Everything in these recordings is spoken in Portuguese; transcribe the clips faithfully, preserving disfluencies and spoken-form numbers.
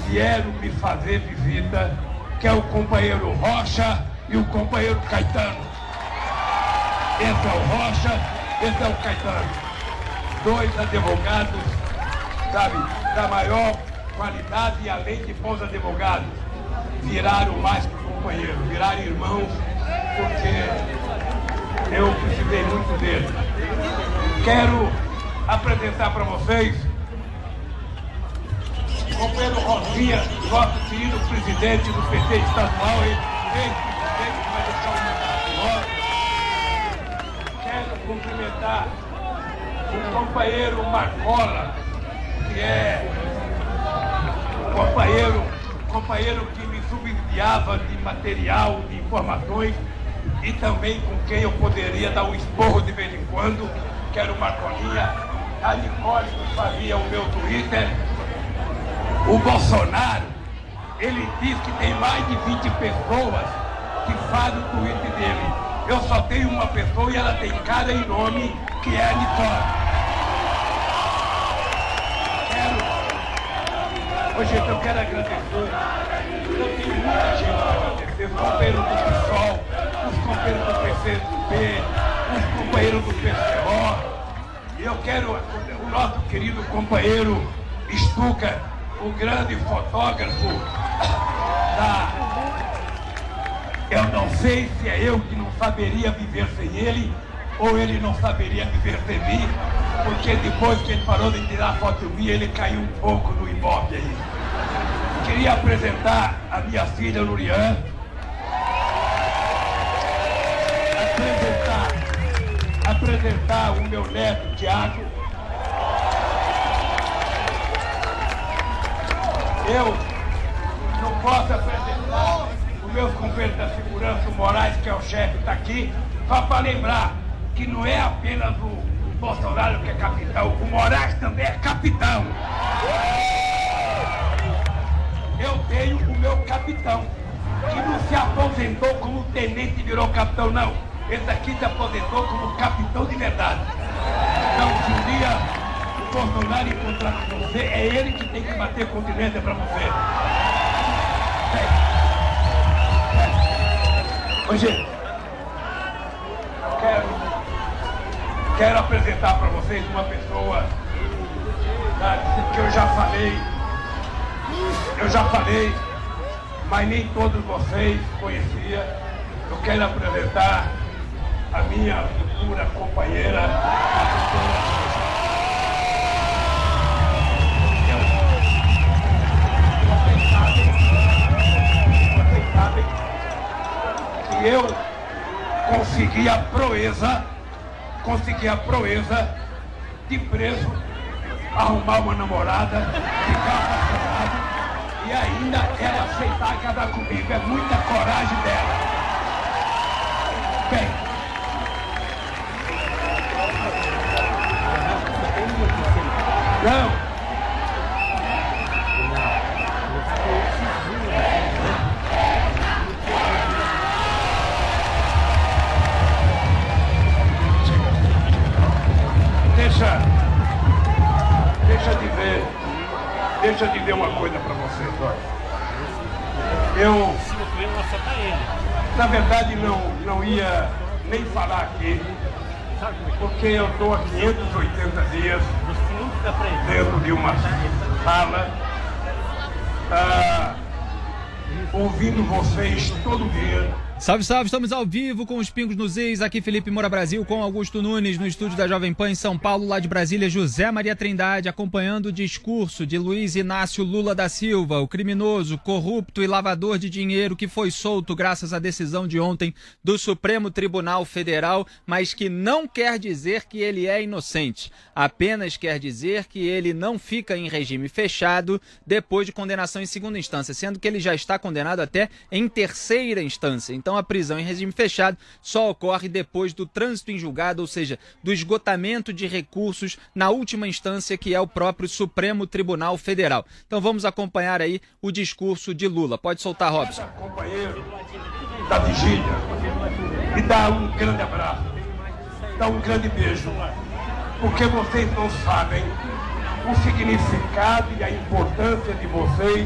vieram me fazer visita, que é o companheiro Rocha e o companheiro Caetano. Esse é o Rocha, esse é o Caetano. Dois advogados, sabe, da maior qualidade e além de bons advogados. Viraram mais que companheiros, viraram irmãos, porque eu precisei muito deles. Quero apresentar para vocês o companheiro Rosinha, nosso querido presidente do P T estadual, ex-presidente que vai deixar o mandato. Quero cumprimentar o companheiro Marcola, que é companheiro, companheiro que me subsidiava de material, de informações, e também com quem eu poderia dar um esporro de vez em quando, que era o Marcolinha, a Nicole que fazia o meu Twitter. O Bolsonaro, ele diz que tem mais de vinte pessoas que fazem o Twitter dele. Eu só tenho uma pessoa e ela tem cara e nome, que é a Nicole. Quero... Ô, gente, eu quero agradecer. Eu tenho muita gente para agradecer. Os companheiros do PSOL, os companheiros do P C do B, os companheiros do P C O. E eu quero o nosso querido companheiro Stuka, o grande fotógrafo da... Eu não sei se é eu que não saberia viver sem ele, ou ele não saberia viver sem mim, porque depois que ele parou de tirar foto minha, ele caiu um pouco no ibope aí. Queria apresentar a minha filha Lurian, apresentar, apresentar o meu neto Tiago. Eu não posso apresentar os meus companheiros da segurança, o Moraes, que é o chefe, está aqui, só para lembrar que não é apenas o Bolsonaro que é capitão, o Moraes também é capitão. Eu tenho o meu capitão, que não se aposentou como tenente e virou capitão, não. Esse aqui se aposentou como capitão de verdade. Então, se um dia o Bolsonaro encontrar com você, é ele que tem que bater continência para você. Hoje, quero, quero apresentar para vocês uma pessoa, tá, que eu já falei, eu já falei, mas nem todos vocês conheciam. Eu quero apresentar a minha futura companheira, a doutora. Que eu consegui a proeza, consegui a proeza de preso, arrumar uma namorada, ficar apaixonado e ainda ela aceitar casar comigo. É muita coragem dela. Bem, não. Deixa, deixa de ver, deixa de ver uma coisa para vocês, olha. Eu, na verdade, não, não ia nem falar aqui, porque eu estou há quinhentos e oitenta dias dentro de uma sala, ah, ouvindo vocês todo dia. Salve, salve, estamos ao vivo com os Pingos nos Is, aqui Felipe Moura Brasil com Augusto Nunes no estúdio da Jovem Pan em São Paulo, lá de Brasília, José Maria Trindade, acompanhando o discurso de Luiz Inácio Lula da Silva, o criminoso, corrupto e lavador de dinheiro que foi solto graças à decisão de ontem do Supremo Tribunal Federal, mas que não quer dizer que ele é inocente, apenas quer dizer que ele não fica em regime fechado depois de condenação em segunda instância, sendo que ele já está condenado até em terceira instância. Então a prisão em regime fechado só ocorre depois do trânsito em julgado, ou seja, do esgotamento de recursos na última instância, que é o próprio Supremo Tribunal Federal. Então vamos acompanhar aí o discurso de Lula. Pode soltar, Robson. Companheiro da vigília, e dá um grande abraço, dá um grande beijo, porque vocês não sabem o significado e a importância de vocês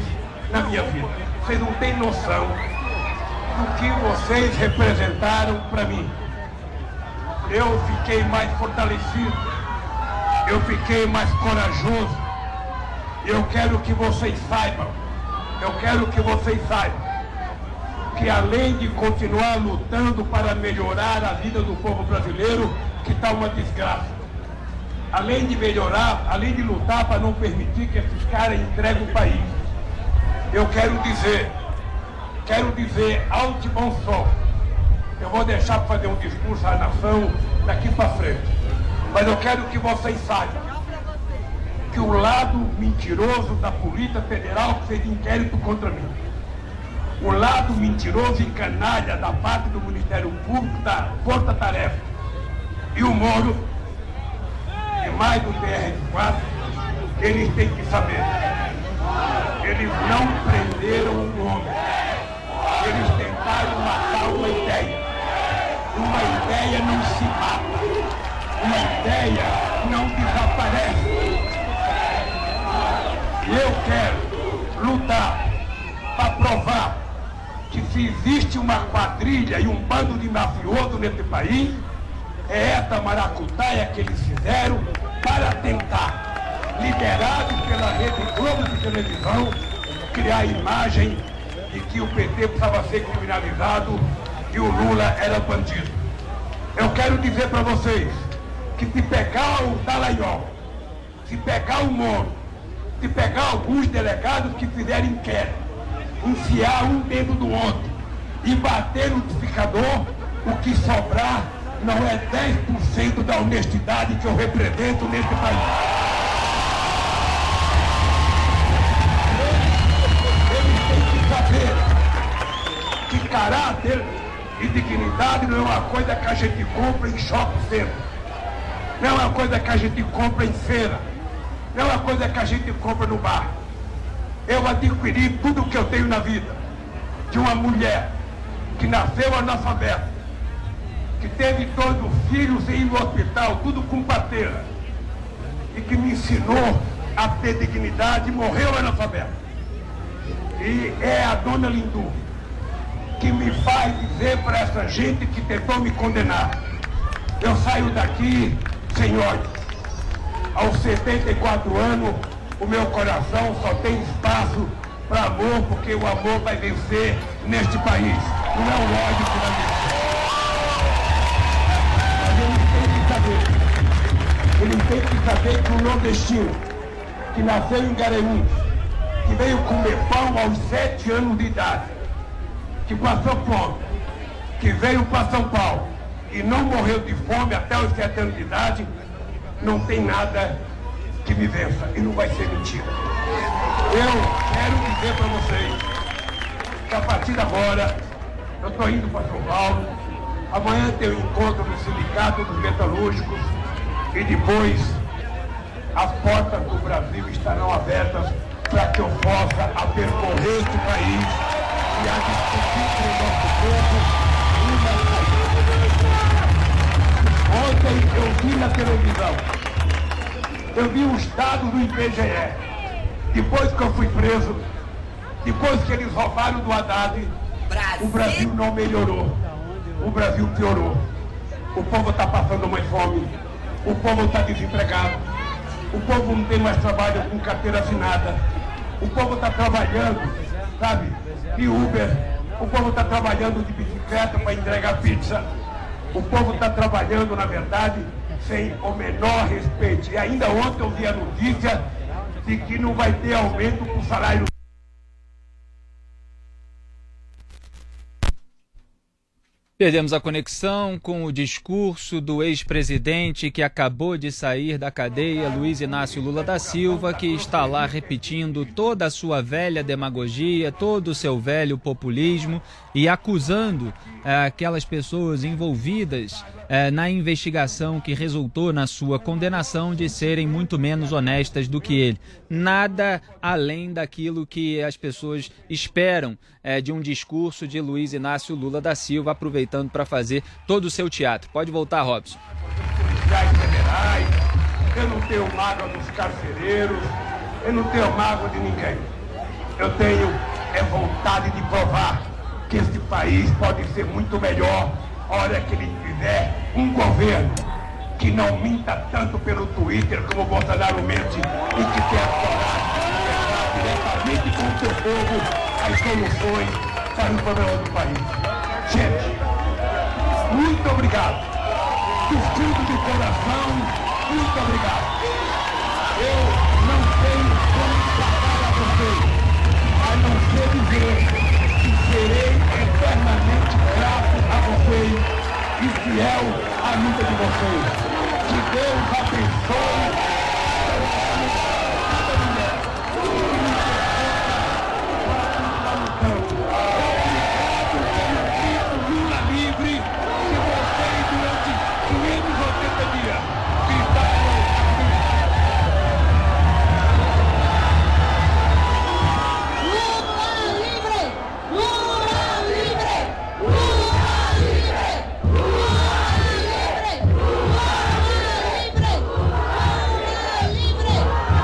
na minha vida. Vocês não têm noção do que vocês representaram para mim. Eu fiquei mais fortalecido, eu fiquei mais corajoso. Eu quero que vocês saibam, eu quero que vocês saibam que além de continuar lutando para melhorar a vida do povo brasileiro, que está uma desgraça, além de melhorar, além de lutar para não permitir que esses caras entreguem o país, eu quero dizer, quero dizer alto e bom som, eu vou deixar para fazer um discurso à nação daqui para frente, mas eu quero que vocês saibam que o lado mentiroso da Polícia Federal fez inquérito contra mim, o lado mentiroso e canalha da parte do Ministério Público, da Força Tarefa e o Moro, e mais do T R quatro, eles têm que saber, eles não prenderam um homem, eles tentaram matar uma ideia. Uma ideia não se mata, uma ideia não desaparece. E eu quero lutar para provar que se existe uma quadrilha e um bando de mafioso nesse país, é essa maracutaia que eles fizeram para tentar, liderados pela Rede Globo de televisão, criar a imagem de que o P T precisava ser criminalizado e o Lula era bandido. Eu quero dizer para vocês que se pegar o Dallagnol, se pegar o Moro, se pegar alguns delegados que fizerem inquérito, enfiar um dedo do outro e bater no liquidificador, o que sobrar não é dez por cento da honestidade que eu represento nesse país. Eles têm que saber que caráter e dignidade não é uma coisa que a gente compra em shopping center, não é uma coisa que a gente compra em feira, não é uma coisa que a gente compra no bar. Eu adquiri tudo o que eu tenho na vida de uma mulher que nasceu analfabeta, que teve todos os filhos e ir no hospital, tudo com pateira, e que me ensinou a ter dignidade e morreu analfabeta. E é a dona Lindu que me faz dizer para essa gente que tentou me condenar: eu saio daqui, senhores, aos setenta e quatro anos, o meu coração só tem espaço para amor, porque o amor vai vencer neste país, não é o ódio que vai vencer. Mas eles têm que saber, eles têm que saber que o nordestino, que nasceu em Garanhuns, que veio comer pão aos sete anos de idade, que passou fome, que veio para São Paulo e não morreu de fome até os sete anos de idade, não tem nada que me vença, e não vai ser mentira. Eu quero dizer para vocês que a partir de agora eu estou indo para São Paulo, amanhã tem um encontro no Sindicato dos Metalúrgicos e depois as portas do Brasil estarão abertas para que eu possa a percorrer este país e a discutir com o nosso povo uma saída. Ontem eu vi na televisão, eu vi os dados do I B G E. Depois que eu fui preso, depois que eles roubaram do Haddad, Brasil. O Brasil não melhorou, o Brasil piorou. O povo está passando mais fome, o povo está desempregado, o povo não tem mais trabalho com carteira assinada, o povo está trabalhando, sabe, de Uber, o povo está trabalhando de bicicleta para entregar pizza, o povo está trabalhando, na verdade, sem o menor respeito. E ainda ontem eu vi a notícia de que não vai ter aumento para o salário. Perdemos a conexão com o discurso do ex-presidente que acabou de sair da cadeia, Luiz Inácio Lula da Silva, que está lá repetindo toda a sua velha demagogia, todo o seu velho populismo e acusando eh, aquelas pessoas envolvidas eh, na investigação que resultou na sua condenação de serem muito menos honestas do que ele. Nada além daquilo que as pessoas esperam eh, de um discurso de Luiz Inácio Lula da Silva, aproveitando para fazer todo o seu teatro. Pode voltar, Robson. Policiais federais, eu não tenho mágoa dos carcereiros, eu não tenho mágoa de ninguém. Eu tenho vontade de provar que esse país pode ser muito melhor a hora que ele tiver um governo que não minta tanto pelo Twitter como o Bolsonaro mente e que tenha coragem de conversar diretamente com o seu povo as soluções para os problemas do país. Gente, muito obrigado. Do fundo do coração, muito obrigado. Eu não tenho como pagar a vocês, a não ser dizer que serei eternamente grato a vocês e fiel à luta de vocês. Que Deus abençoe. Lula livre, se vocês durante quinhentos e oitenta dias gritaram Lula livre! Lula livre! Lula livre! Lula livre! Lula livre! Lula livre!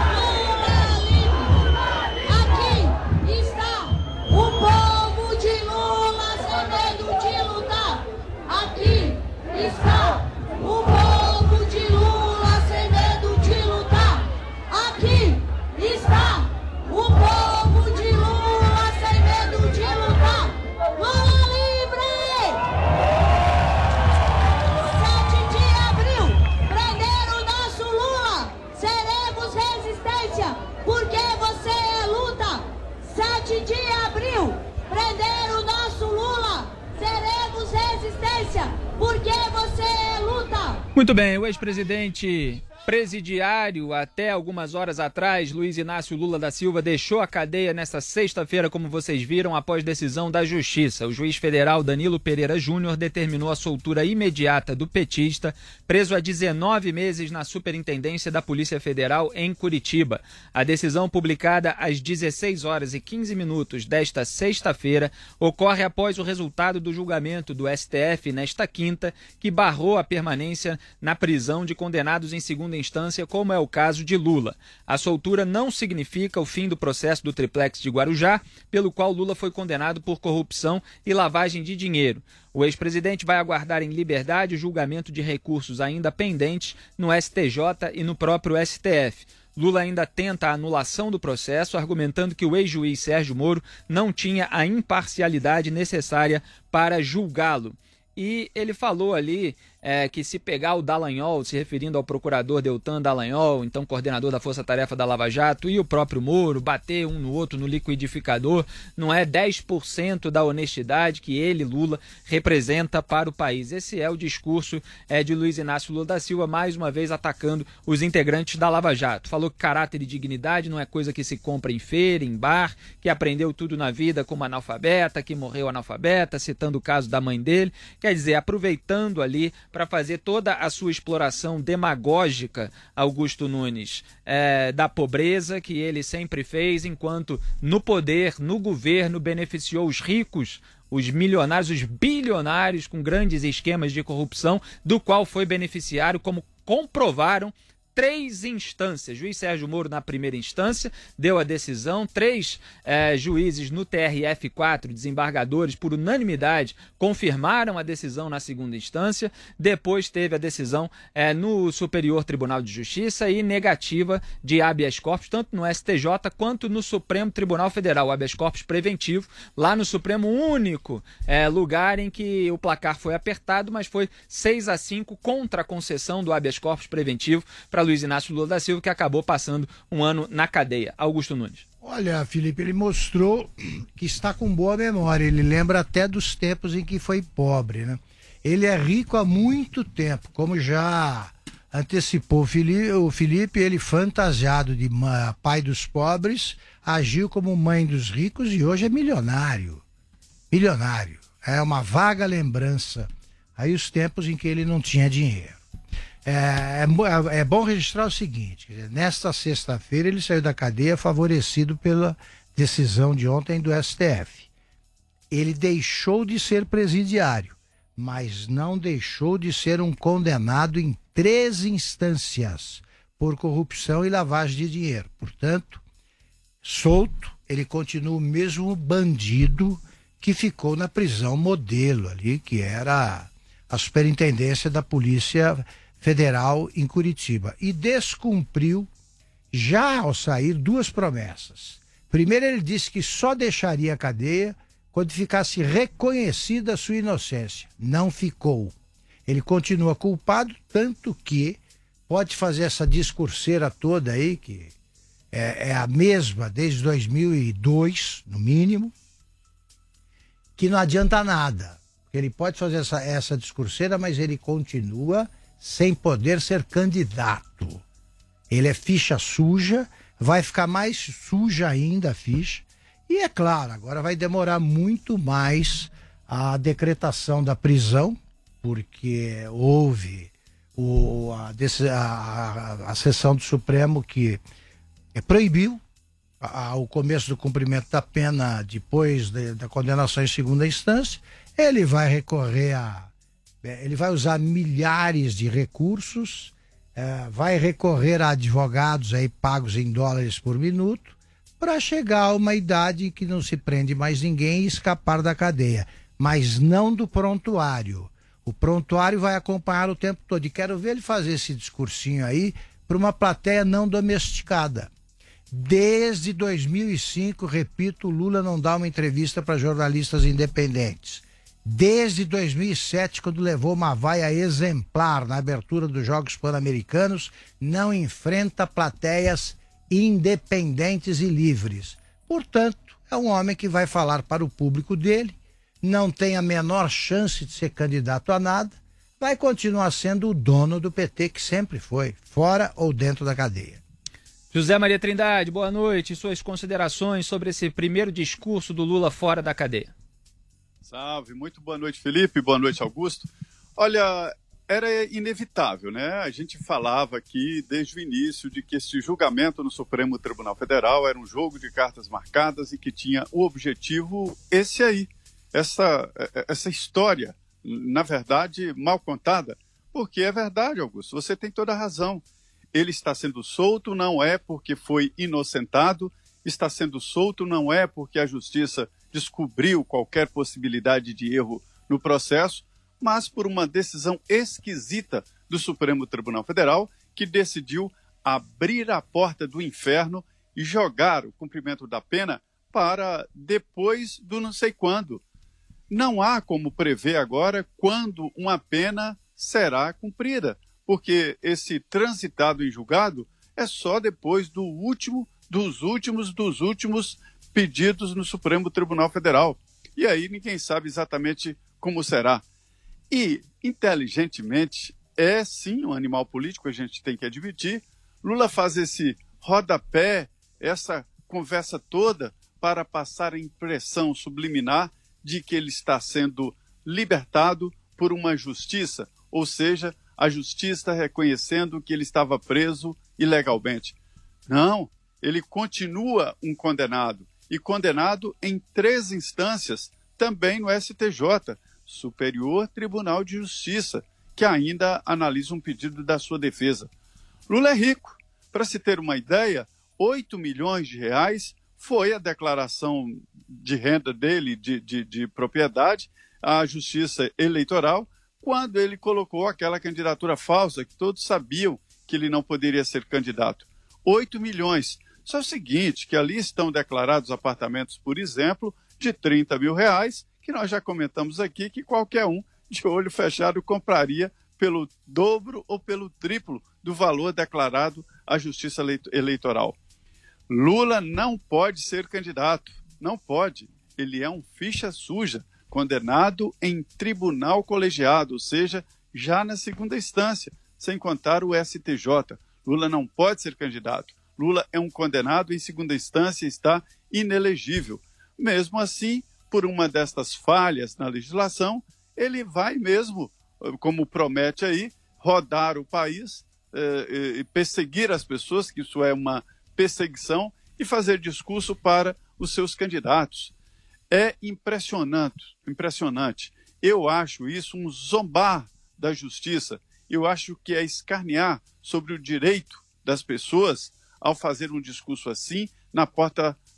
Lula livre! Aqui está o povo de Lula sem medo de lutar. Aqui está o povo de Lula sem medo de lutar. Aqui está o povo de Lula sem medo de lutar. Lula livre! sete de abril, prender o nosso Lula. Seremos resistência, porque você é luta. sete de abril, prender o nosso Lula. Seremos resistência, porque você é luta. Muito bem, o ex-presidente presidiário até algumas horas atrás, Luiz Inácio Lula da Silva, deixou a cadeia nesta sexta-feira, como vocês viram, após decisão da Justiça. O juiz federal Danilo Pereira Júnior determinou a soltura imediata do petista, preso há dezenove meses na Superintendência da Polícia Federal em Curitiba. A decisão, publicada às dezesseis horas e quinze minutos desta sexta-feira, ocorre após o resultado do julgamento do S T F nesta quinta, que barrou a permanência na prisão de condenados em segunda instância, como é o caso de Lula. A soltura não significa o fim do processo do triplex de Guarujá, pelo qual Lula foi condenado por corrupção e lavagem de dinheiro. O ex-presidente vai aguardar em liberdade o julgamento de recursos ainda pendentes no S T J e no próprio S T F. Lula ainda tenta a anulação do processo, argumentando que o ex-juiz Sérgio Moro não tinha a imparcialidade necessária para julgá-lo. E ele falou ali é, que se pegar o Dallagnol, se referindo ao procurador Deltan Dallagnol, então coordenador da Força Tarefa da Lava Jato, e o próprio Moro, bater um no outro no liquidificador, não é dez por cento da honestidade que ele, Lula, representa para o país. Esse é o discurso é, de Luiz Inácio Lula da Silva, mais uma vez atacando os integrantes da Lava Jato. Falou que caráter e dignidade não é coisa que se compra em feira, em bar, que aprendeu tudo na vida como analfabeta, que morreu analfabeta, citando o caso da mãe dele. Quer dizer, aproveitando ali para fazer toda a sua exploração demagógica, Augusto Nunes, é, da pobreza que ele sempre fez, enquanto no poder, no governo, beneficiou os ricos, os milionários, os bilionários com grandes esquemas de corrupção, do qual foi beneficiário, como comprovaram três instâncias. Juiz Sérgio Moro na primeira instância deu a decisão, três eh, juízes no T R F quatro, desembargadores, por unanimidade, confirmaram a decisão na segunda instância, depois teve a decisão eh, no Superior Tribunal de Justiça e negativa de habeas corpus, tanto no S T J quanto no Supremo Tribunal Federal, habeas corpus preventivo, lá no Supremo, único eh, lugar em que o placar foi apertado, mas foi seis a cinco contra a concessão do habeas corpus preventivo para Luiz Inácio Lula da Silva, que acabou passando um ano na cadeia. Augusto Nunes. Olha, Felipe, ele mostrou que está com boa memória. Ele lembra até dos tempos em que foi pobre, né? Ele é rico há muito tempo, como já antecipou o Felipe, o Felipe, ele fantasiado de pai dos pobres, agiu como mãe dos ricos e hoje é milionário. Milionário. É uma vaga lembrança. Aí os tempos em que ele não tinha dinheiro. É, é, é bom registrar o seguinte: nesta sexta-feira ele saiu da cadeia favorecido pela decisão de ontem do S T F. Ele deixou de ser presidiário, mas não deixou de ser um condenado em três instâncias por corrupção e lavagem de dinheiro. Portanto, solto ele continua o mesmo bandido que ficou na prisão modelo ali, que era a superintendência da Polícia Federal em Curitiba. E descumpriu, já ao sair, duas promessas. Primeiro, ele disse que só deixaria a cadeia quando ficasse reconhecida a sua inocência. Não ficou. Ele continua culpado, tanto que pode fazer essa discurseira toda aí, que é, é a mesma desde dois mil e dois, no mínimo, que não adianta nada. Ele pode fazer essa, essa discurseira, mas ele continua sem poder ser candidato. Ele é ficha suja, vai ficar mais suja ainda a ficha. E é claro, agora vai demorar muito mais a decretação da prisão, porque houve o, a, a, a sessão do Supremo que é, proibiu a, a, o começo do cumprimento da pena depois de, da condenação em segunda instância. Ele vai recorrer a... Ele vai usar milhares de recursos, é, vai recorrer a advogados aí pagos em dólares por minuto, para chegar a uma idade em que não se prende mais ninguém e escapar da cadeia, mas não do prontuário. O prontuário vai acompanhar o tempo todo. E quero ver ele fazer esse discursinho aí para uma plateia não domesticada. Desde dois mil e cinco, repito, o Lula não dá uma entrevista para jornalistas independentes. Desde dois mil e sete, quando levou uma vaia exemplar na abertura dos Jogos Pan-Americanos, não enfrenta plateias independentes e livres. Portanto, é um homem que vai falar para o público dele, não tem a menor chance de ser candidato a nada, vai continuar sendo o dono do P T que sempre foi, fora ou dentro da cadeia. José Maria Trindade, boa noite. Suas considerações sobre esse primeiro discurso do Lula fora da cadeia. Salve, muito boa noite, Felipe, boa noite, Augusto. Olha, era inevitável, né? A gente falava aqui desde o início de que esse julgamento no Supremo Tribunal Federal era um jogo de cartas marcadas e que tinha o objetivo esse aí, essa, essa história, na verdade, mal contada, porque é verdade, Augusto, você tem toda a razão. Ele está sendo solto, não é porque foi inocentado, está sendo solto, não é porque a justiça descobriu qualquer possibilidade de erro no processo, mas por uma decisão esquisita do Supremo Tribunal Federal, que decidiu abrir a porta do inferno e jogar o cumprimento da pena para depois do não sei quando. Não há como prever agora quando uma pena será cumprida, porque esse transitado em julgado é só depois do último, dos últimos, dos últimos pedidos no Supremo Tribunal Federal. E aí ninguém sabe exatamente como será. E, inteligentemente, é sim um animal político, a gente tem que admitir. Lula faz esse rodapé, essa conversa toda, para passar a impressão subliminar de que ele está sendo libertado por uma justiça, ou seja, a justiça reconhecendo que ele estava preso ilegalmente. Não, ele continua um condenado, e condenado em três instâncias, também no S T J, Superior Tribunal de Justiça, que ainda analisa um pedido da sua defesa. Lula é rico. Para se ter uma ideia, oito milhões de reais foi a declaração de renda dele, de, de, de propriedade, à Justiça Eleitoral, quando ele colocou aquela candidatura falsa, que todos sabiam que ele não poderia ser candidato. oito milhões. Só o seguinte, que ali estão declarados apartamentos, por exemplo, de trinta mil reais, que nós já comentamos aqui que qualquer um de olho fechado compraria pelo dobro ou pelo triplo do valor declarado à Justiça Eleitoral. Lula não pode ser candidato, não pode. Ele é um ficha suja, condenado em tribunal colegiado, ou seja, já na segunda instância, sem contar o S T J. Lula não pode ser candidato. Lula é um condenado em segunda instância e está inelegível. Mesmo assim, por uma destas falhas na legislação, ele vai mesmo, como promete aí, rodar o país e eh, perseguir as pessoas, que isso é uma perseguição, e fazer discurso para os seus candidatos. É impressionante, impressionante. Eu acho isso um zombar da justiça. Eu acho que é escarnear sobre o direito das pessoas ao fazer um discurso assim na porta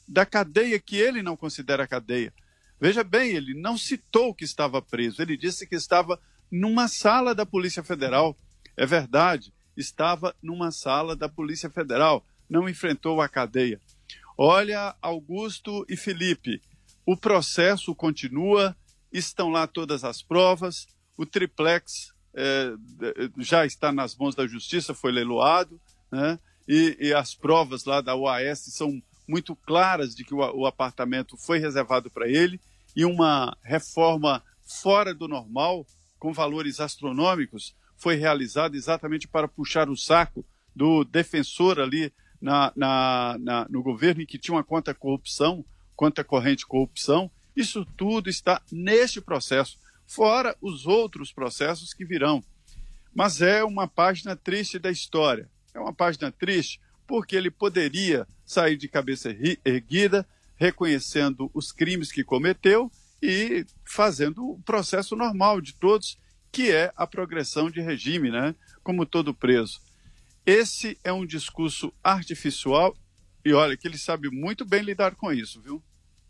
da cadeia que ele não considera cadeia. Veja bem, ele não citou que estava preso, ele disse que estava numa sala da Polícia Federal. É verdade, estava numa sala da Polícia Federal, não enfrentou a cadeia. Olha, Augusto e Felipe, o processo continua, estão lá todas as provas, o triplex é, já está nas mãos da Justiça, foi leiloado, né? e, e as provas lá da O A S são muito claras de que o, o apartamento foi reservado para ele, e uma reforma fora do normal, com valores astronômicos, foi realizada exatamente para puxar o saco do defensor ali na, na, na, no governo, em que tinha uma conta corrupção, conta corrente corrupção. Isso tudo está neste processo, fora os outros processos que virão. Mas é uma página triste da história. É uma página triste porque ele poderia sair de cabeça erguida, reconhecendo os crimes que cometeu e fazendo o processo normal de todos, que é a progressão de regime, né? Como todo preso. Esse é um discurso artificial e olha que ele sabe muito bem lidar com isso, viu?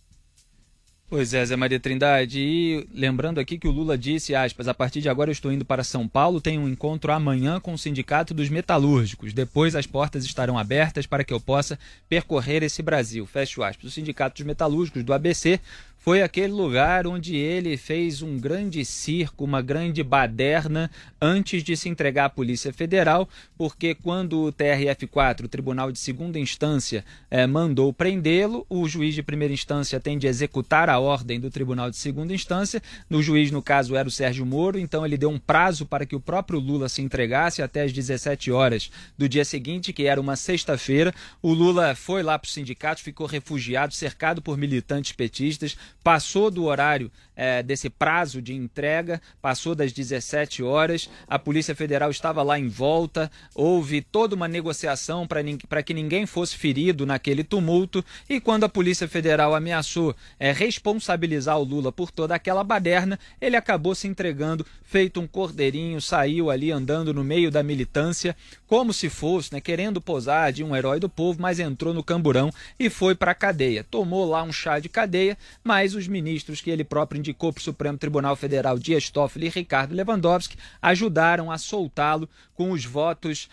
Pois é, Zé Maria Trindade, e lembrando aqui que o Lula disse, aspas, a partir de agora eu estou indo para São Paulo, tenho um encontro amanhã com o Sindicato dos Metalúrgicos, depois as portas estarão abertas para que eu possa percorrer esse Brasil, fecho aspas. O Sindicato dos Metalúrgicos do A B C foi aquele lugar onde ele fez um grande circo, uma grande baderna antes de se entregar à Polícia Federal, porque quando o T R F quatro, o Tribunal de Segunda Instância, eh, mandou prendê-lo, o juiz de primeira instância tem de executar a ordem do Tribunal de Segunda Instância. O juiz, no caso, era o Sérgio Moro, então ele deu um prazo para que o próprio Lula se entregasse até às dezessete horas do dia seguinte, que era uma sexta-feira. O Lula foi lá para o sindicato, ficou refugiado, cercado por militantes petistas, passou do horário é, desse prazo de entrega, passou das dezessete horas, a Polícia Federal estava lá em volta, houve toda uma negociação para que ninguém fosse ferido naquele tumulto, e quando a Polícia Federal ameaçou é, responsabilizar o Lula por toda aquela baderna, ele acabou se entregando, feito um cordeirinho, saiu ali andando no meio da militância, como se fosse, né, querendo posar de um herói do povo, mas entrou no camburão e foi para a cadeia. Tomou lá um chá de cadeia, mas os ministros que ele próprio indicou para o Supremo Tribunal Federal, Dias Toffoli e Ricardo Lewandowski, ajudaram a soltá-lo com os votos,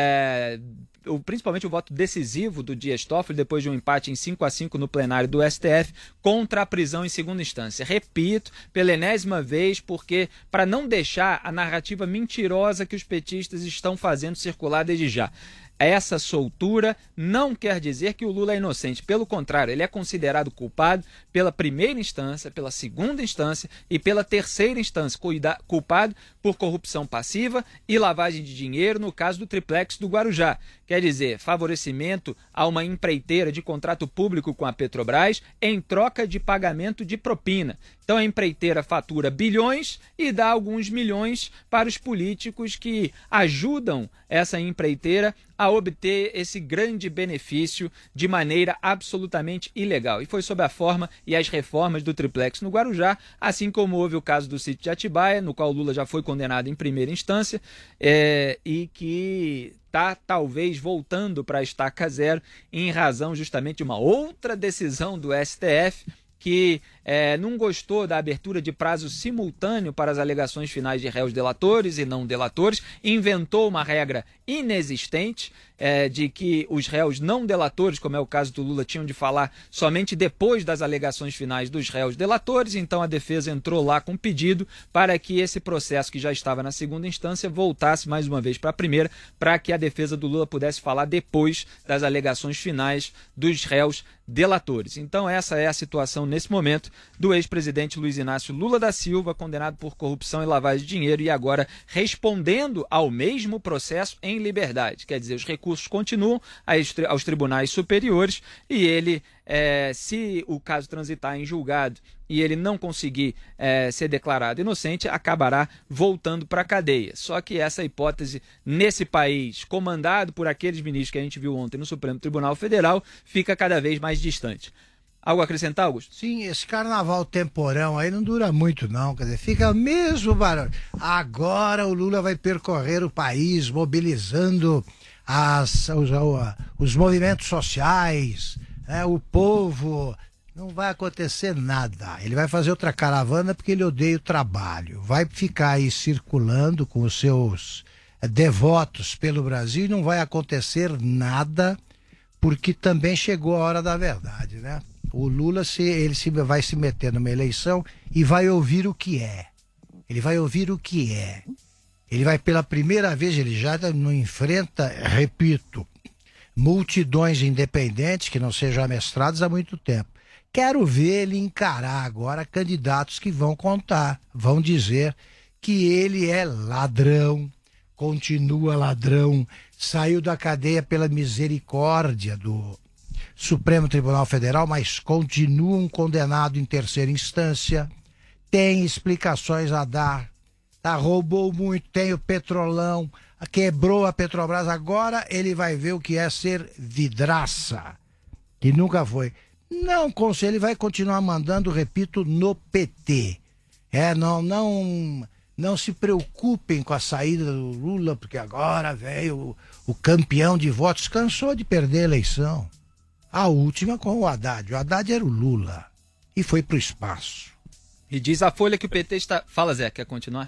é, principalmente o voto decisivo do Dias Toffoli, depois de um empate em cinco a cinco no plenário do S T F, contra a prisão em segunda instância. Repito, pela enésima vez, porque para não deixar a narrativa mentirosa que os petistas estão fazendo circular desde já. Essa soltura não quer dizer que o Lula é inocente. Pelo contrário, ele é considerado culpado pela primeira instância, pela segunda instância e pela terceira instância. Culpado por corrupção passiva e lavagem de dinheiro no caso do triplex do Guarujá. Quer dizer, favorecimento a uma empreiteira de contrato público com a Petrobras em troca de pagamento de propina. Então a empreiteira fatura bilhões e dá alguns milhões para os políticos que ajudam essa empreiteira a obter esse grande benefício de maneira absolutamente ilegal. E foi sob a forma e as reformas do triplex no Guarujá, assim como houve o caso do sítio de Atibaia, no qual Lula já foi condenado em primeira instância, é, e que está talvez voltando para a estaca zero em razão justamente de uma outra decisão do S T F, que é, não gostou da abertura de prazo simultâneo para as alegações finais de réus delatores e não delatores, inventou uma regra inexistente é, de que os réus não delatores, como é o caso do Lula, tinham de falar somente depois das alegações finais dos réus delatores. Então a defesa entrou lá com pedido para que esse processo, que já estava na segunda instância, voltasse mais uma vez para a primeira, para que a defesa do Lula pudesse falar depois das alegações finais dos réus delatores. Então essa é a situação nesse momento do ex-presidente Luiz Inácio Lula da Silva, condenado por corrupção e lavagem de dinheiro, e agora respondendo ao mesmo processo em liberdade. Quer dizer, os recursos continuam aos tribunais superiores e ele, é, se o caso transitar em julgado e ele não conseguir é, ser declarado inocente, acabará voltando para a cadeia. Só que essa hipótese, nesse país comandado por aqueles ministros que a gente viu ontem no Supremo Tribunal Federal, fica cada vez mais distante. Algo a acrescentar, Augusto? Sim, esse carnaval temporão aí não dura muito não, quer dizer, fica mesmo barulho. Agora o Lula vai percorrer o país mobilizando as, os, os movimentos sociais, é, o povo... Não vai acontecer nada. Ele vai fazer outra caravana porque ele odeia o trabalho. Vai ficar aí circulando com os seus devotos pelo Brasil e não vai acontecer nada, porque também chegou a hora da verdade, né? O Lula se, ele se, vai se meter numa eleição e vai ouvir o que é. Ele vai ouvir o que é. Ele vai pela primeira vez, ele já não enfrenta, repito, multidões independentes que não sejam amestrados há muito tempo. Quero ver ele encarar agora candidatos que vão contar, vão dizer que ele é ladrão, continua ladrão, saiu da cadeia pela misericórdia do Supremo Tribunal Federal, mas continua um condenado em terceira instância, tem explicações a dar, tá, roubou muito, tem o Petrolão, quebrou a Petrobras, agora ele vai ver o que é ser vidraça, que nunca foi. Não, conselho, ele vai continuar mandando, repito, no P T. É, não, não, não se preocupem com a saída do Lula, porque agora veio o, o campeão de votos, cansou de perder a eleição. A última com o Haddad. O Haddad era o Lula e foi pro espaço. E diz a Folha que o P T está... Fala, Zé, quer continuar?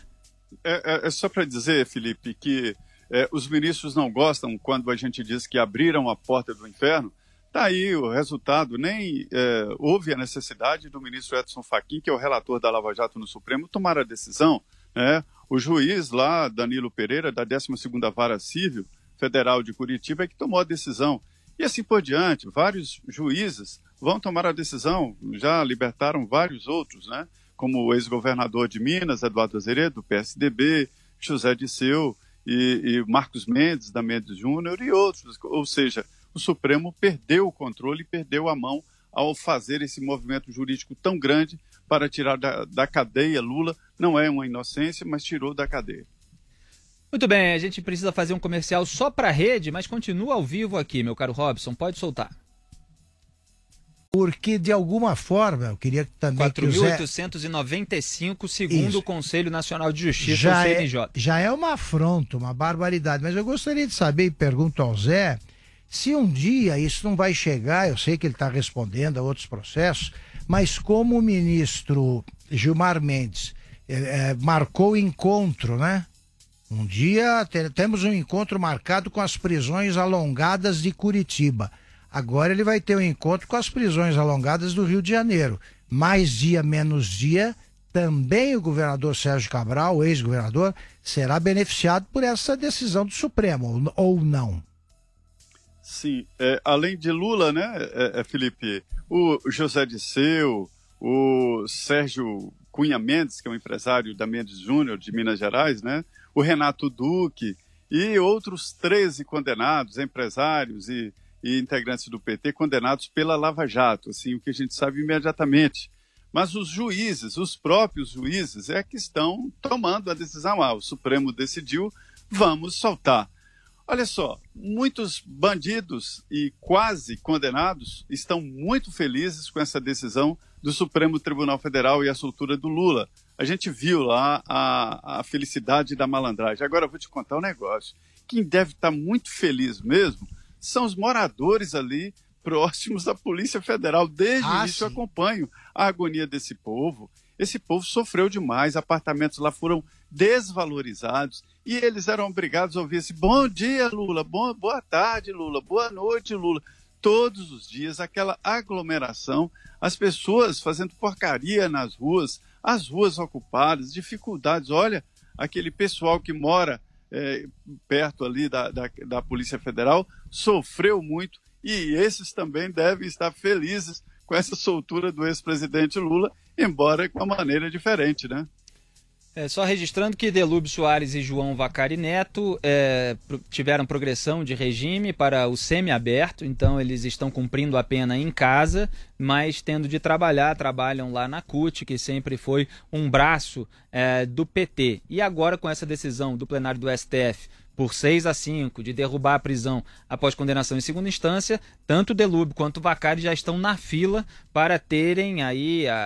É, é, é só para dizer, Felipe, que é, os ministros não gostam quando a gente diz que abriram a porta do inferno. Está aí o resultado, nem é, houve a necessidade do ministro Edson Fachin, que é o relator da Lava Jato no Supremo, tomar a decisão. Né? O juiz lá, Danilo Pereira, da décima segunda Vara Civil Federal de Curitiba, é que tomou a decisão. E assim por diante, vários juízes vão tomar a decisão, já libertaram vários outros, né? Como o ex-governador de Minas, Eduardo Azeredo, do P S D B, José Disseu e, e Marcos Mendes, da Mendes Júnior e outros, ou seja... O Supremo perdeu o controle, perdeu a mão ao fazer esse movimento jurídico tão grande para tirar da, da cadeia Lula. Não é uma inocência, mas tirou da cadeia. Muito bem, a gente precisa fazer um comercial só para a rede, mas continua ao vivo aqui, meu caro Robson, pode soltar. Porque, de alguma forma, eu queria também quatro mil Zé... oitocentos e noventa e cinco, segundo Isso. o Conselho Nacional de Justiça, já o C N J. É, já é uma afronta, uma barbaridade, mas eu gostaria de saber, e pergunto ao Zé... Se um dia isso não vai chegar, eu sei que ele está respondendo a outros processos, mas como o ministro Gilmar Mendes eh, eh, marcou o encontro, né? Um dia te, temos um encontro marcado com as prisões alongadas de Curitiba. Agora ele vai ter um encontro com as prisões alongadas do Rio de Janeiro. Mais dia, menos dia, também o governador Sérgio Cabral, o ex-governador, será beneficiado por essa decisão do Supremo, ou, ou não? Sim, é, além de Lula, né, é, é, Felipe, o José Disseu, o Sérgio Cunha Mendes, que é um empresário da Mendes Júnior, de Minas Gerais, né, o Renato Duque e outros treze condenados, empresários e, e integrantes do P T, condenados pela Lava Jato, assim, o que a gente sabe imediatamente. Mas os juízes, os próprios juízes, é que estão tomando a decisão. Ah, o Supremo decidiu, vamos soltar. Olha só, muitos bandidos e quase condenados estão muito felizes com essa decisão do Supremo Tribunal Federal e a soltura do Lula. A gente viu lá a, a felicidade da malandragem. Agora eu vou te contar um negócio. Quem deve estar muito feliz mesmo são os moradores ali próximos da Polícia Federal. Desde ah, o início eu sim. acompanho a agonia desse povo. Esse povo sofreu demais, apartamentos lá foram desvalorizados e eles eram obrigados a ouvir esse bom dia, Lula, bom, boa tarde, Lula, boa noite, Lula. Todos os dias, aquela aglomeração, as pessoas fazendo porcaria nas ruas, as ruas ocupadas, dificuldades. Olha, aquele pessoal que mora é, perto ali da, da, da Polícia Federal sofreu muito e esses também devem estar felizes com essa soltura do ex-presidente Lula, embora com uma maneira diferente, né? É, só registrando que Delúbio Soares e João Vacari Neto é, tiveram progressão de regime para o semiaberto, então eles estão cumprindo a pena em casa, mas tendo de trabalhar, trabalham lá na C U T, que sempre foi um braço é, do P T. E agora com essa decisão do plenário do S T F por seis a cinco de derrubar a prisão após condenação em segunda instância, tanto Delúbio quanto Vacari já estão na fila para terem aí a...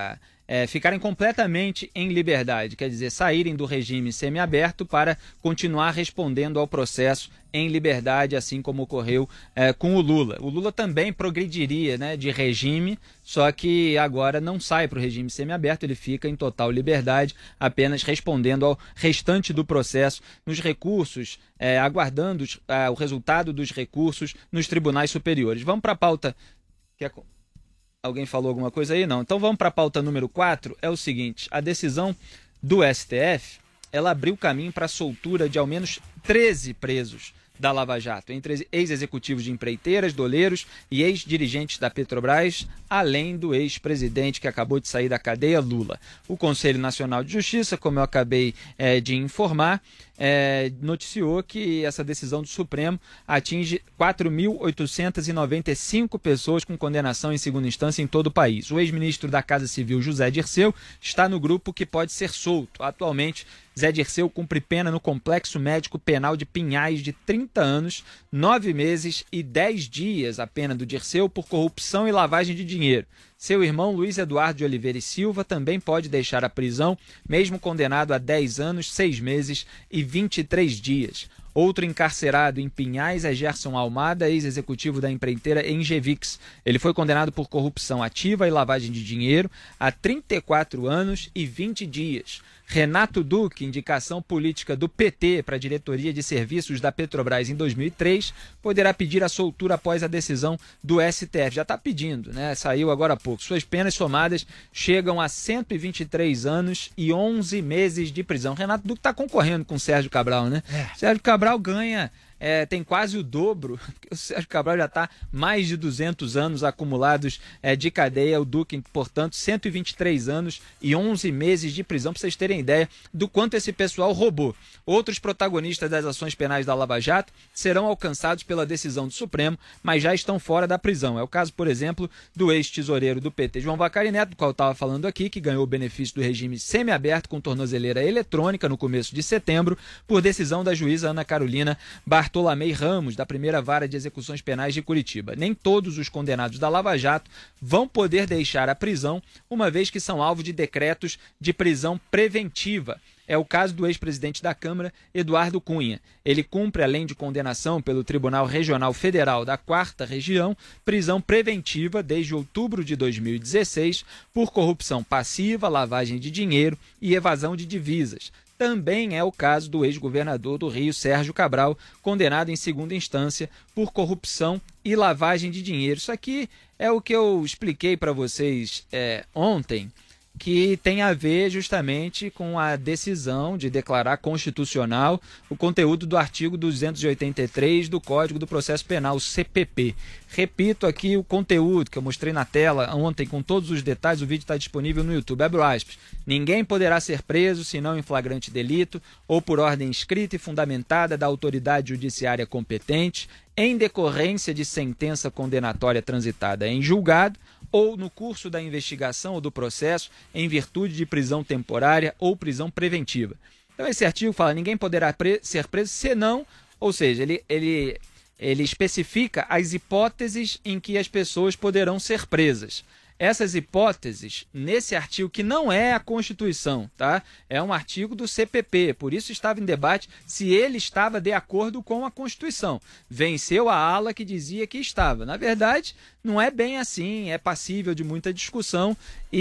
é, ficarem completamente em liberdade, quer dizer, saírem do regime semiaberto para continuar respondendo ao processo em liberdade, assim como ocorreu é, com o Lula. O Lula também progrediria, né, de regime, só que agora não sai para o regime semiaberto, ele fica em total liberdade, apenas respondendo ao restante do processo nos recursos, é, aguardando os, é, o resultado dos recursos nos tribunais superiores. Vamos para a pauta. Quer... Alguém falou alguma coisa aí? Não. Então vamos para a pauta número quatro. É o seguinte, a decisão do S T F, ela abriu caminho para a soltura de ao menos treze presos da Lava Jato, entre ex-executivos de empreiteiras, doleiros e ex-dirigentes da Petrobras, além do ex-presidente que acabou de sair da cadeia, Lula. O Conselho Nacional de Justiça, como eu acabei é, de informar, é, noticiou que essa decisão do Supremo atinge quatro mil oitocentas e noventa e cinco pessoas com condenação em segunda instância em todo o país. O ex-ministro da Casa Civil, José Dirceu, está no grupo que pode ser solto. Atualmente, Zé Dirceu cumpre pena no Complexo Médico Penal de Pinhais de trinta anos, nove meses e dez dias a pena do Dirceu por corrupção e lavagem de dinheiro. Seu irmão Luiz Eduardo de Oliveira e Silva também pode deixar a prisão, mesmo condenado a dez anos, seis meses e vinte e três dias. Outro encarcerado em Pinhais é Gerson Almada, ex-executivo da empreiteira Engevix. Ele foi condenado por corrupção ativa e lavagem de dinheiro a trinta e quatro anos e vinte dias. Renato Duque, indicação política do P T para a diretoria de serviços da Petrobras em dois mil e três, poderá pedir a soltura após a decisão do S T F. Já está pedindo, né? Saiu agora há pouco. Suas penas somadas chegam a cento e vinte e três anos e onze meses de prisão. Renato Duque está concorrendo com o Sérgio Cabral, né? É. Sérgio Cabral ganha... É, tem quase o dobro, o Sérgio Cabral já está mais de duzentos anos acumulados é, de cadeia, o Duque, portanto, cento e vinte e três anos e onze meses de prisão, para vocês terem ideia do quanto esse pessoal roubou. Outros protagonistas das ações penais da Lava Jato serão alcançados pela decisão do Supremo, mas já estão fora da prisão. É o caso, por exemplo, do ex-tesoureiro do P T, João Vacari Neto, do qual eu estava falando aqui, que ganhou o benefício do regime semiaberto com tornozeleira eletrônica no começo de setembro, por decisão da juíza Ana Carolina Bartolomeu Bartolomei Ramos, da primeira vara de execuções penais de Curitiba. Nem todos os condenados da Lava Jato vão poder deixar a prisão, uma vez que são alvo de decretos de prisão preventiva. É o caso do ex-presidente da Câmara, Eduardo Cunha. Ele cumpre, além de condenação pelo Tribunal Regional Federal da quarta Região, prisão preventiva desde outubro de dois mil e dezesseis por corrupção passiva, lavagem de dinheiro e evasão de divisas. Também é o caso do ex-governador do Rio, Sérgio Cabral, condenado em segunda instância por corrupção e lavagem de dinheiro. Isso aqui é o que eu expliquei para vocês é, ontem, que tem a ver justamente com a decisão de declarar constitucional o conteúdo do artigo duzentos e oitenta e três do Código do Processo Penal, o C P P. Repito aqui o conteúdo que eu mostrei na tela ontem com todos os detalhes, o vídeo está disponível no YouTube. Abro aspas. Ninguém poderá ser preso senão em flagrante delito ou por ordem escrita e fundamentada da autoridade judiciária competente, em decorrência de sentença condenatória transitada em julgado, ou no curso da investigação ou do processo, em virtude de prisão temporária ou prisão preventiva. Então esse artigo fala, ninguém poderá pre- ser preso senão, ou seja, ele, ele, ele especifica as hipóteses em que as pessoas poderão ser presas. Essas hipóteses, nesse artigo, que não é a Constituição, tá? É um artigo do C P P, por isso estava em debate se ele estava de acordo com a Constituição. Venceu a ala que dizia que estava. Na verdade, não é bem assim, é passível de muita discussão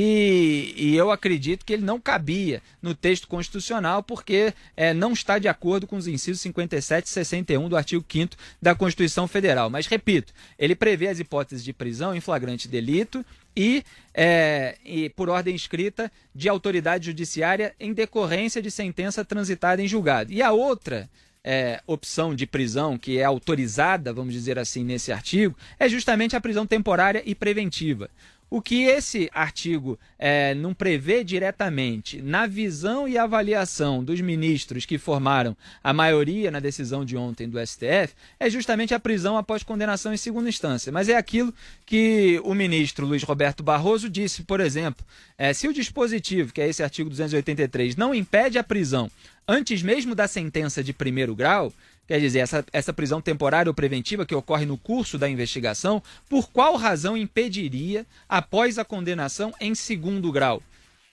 e, e eu acredito que ele não cabia no texto constitucional porque é, não está de acordo com os incisos cinquenta e sete e sessenta e um do artigo quinto da Constituição Federal. Mas, repito, ele prevê as hipóteses de prisão em flagrante delito e, é, e por ordem escrita de autoridade judiciária em decorrência de sentença transitada em julgado. E a outra é, opção de prisão que é autorizada, vamos dizer assim, nesse artigo, é justamente a prisão temporária e preventiva. O que esse artigo é, não prevê diretamente na visão e avaliação dos ministros que formaram a maioria na decisão de ontem do S T F é justamente a prisão após condenação em segunda instância. Mas é aquilo que o ministro Luiz Roberto Barroso disse, por exemplo, é, se o dispositivo, que é esse artigo duzentos e oitenta e três, não impede a prisão antes mesmo da sentença de primeiro grau, quer dizer, essa, essa prisão temporária ou preventiva que ocorre no curso da investigação, por qual razão impediria após a condenação em segundo grau?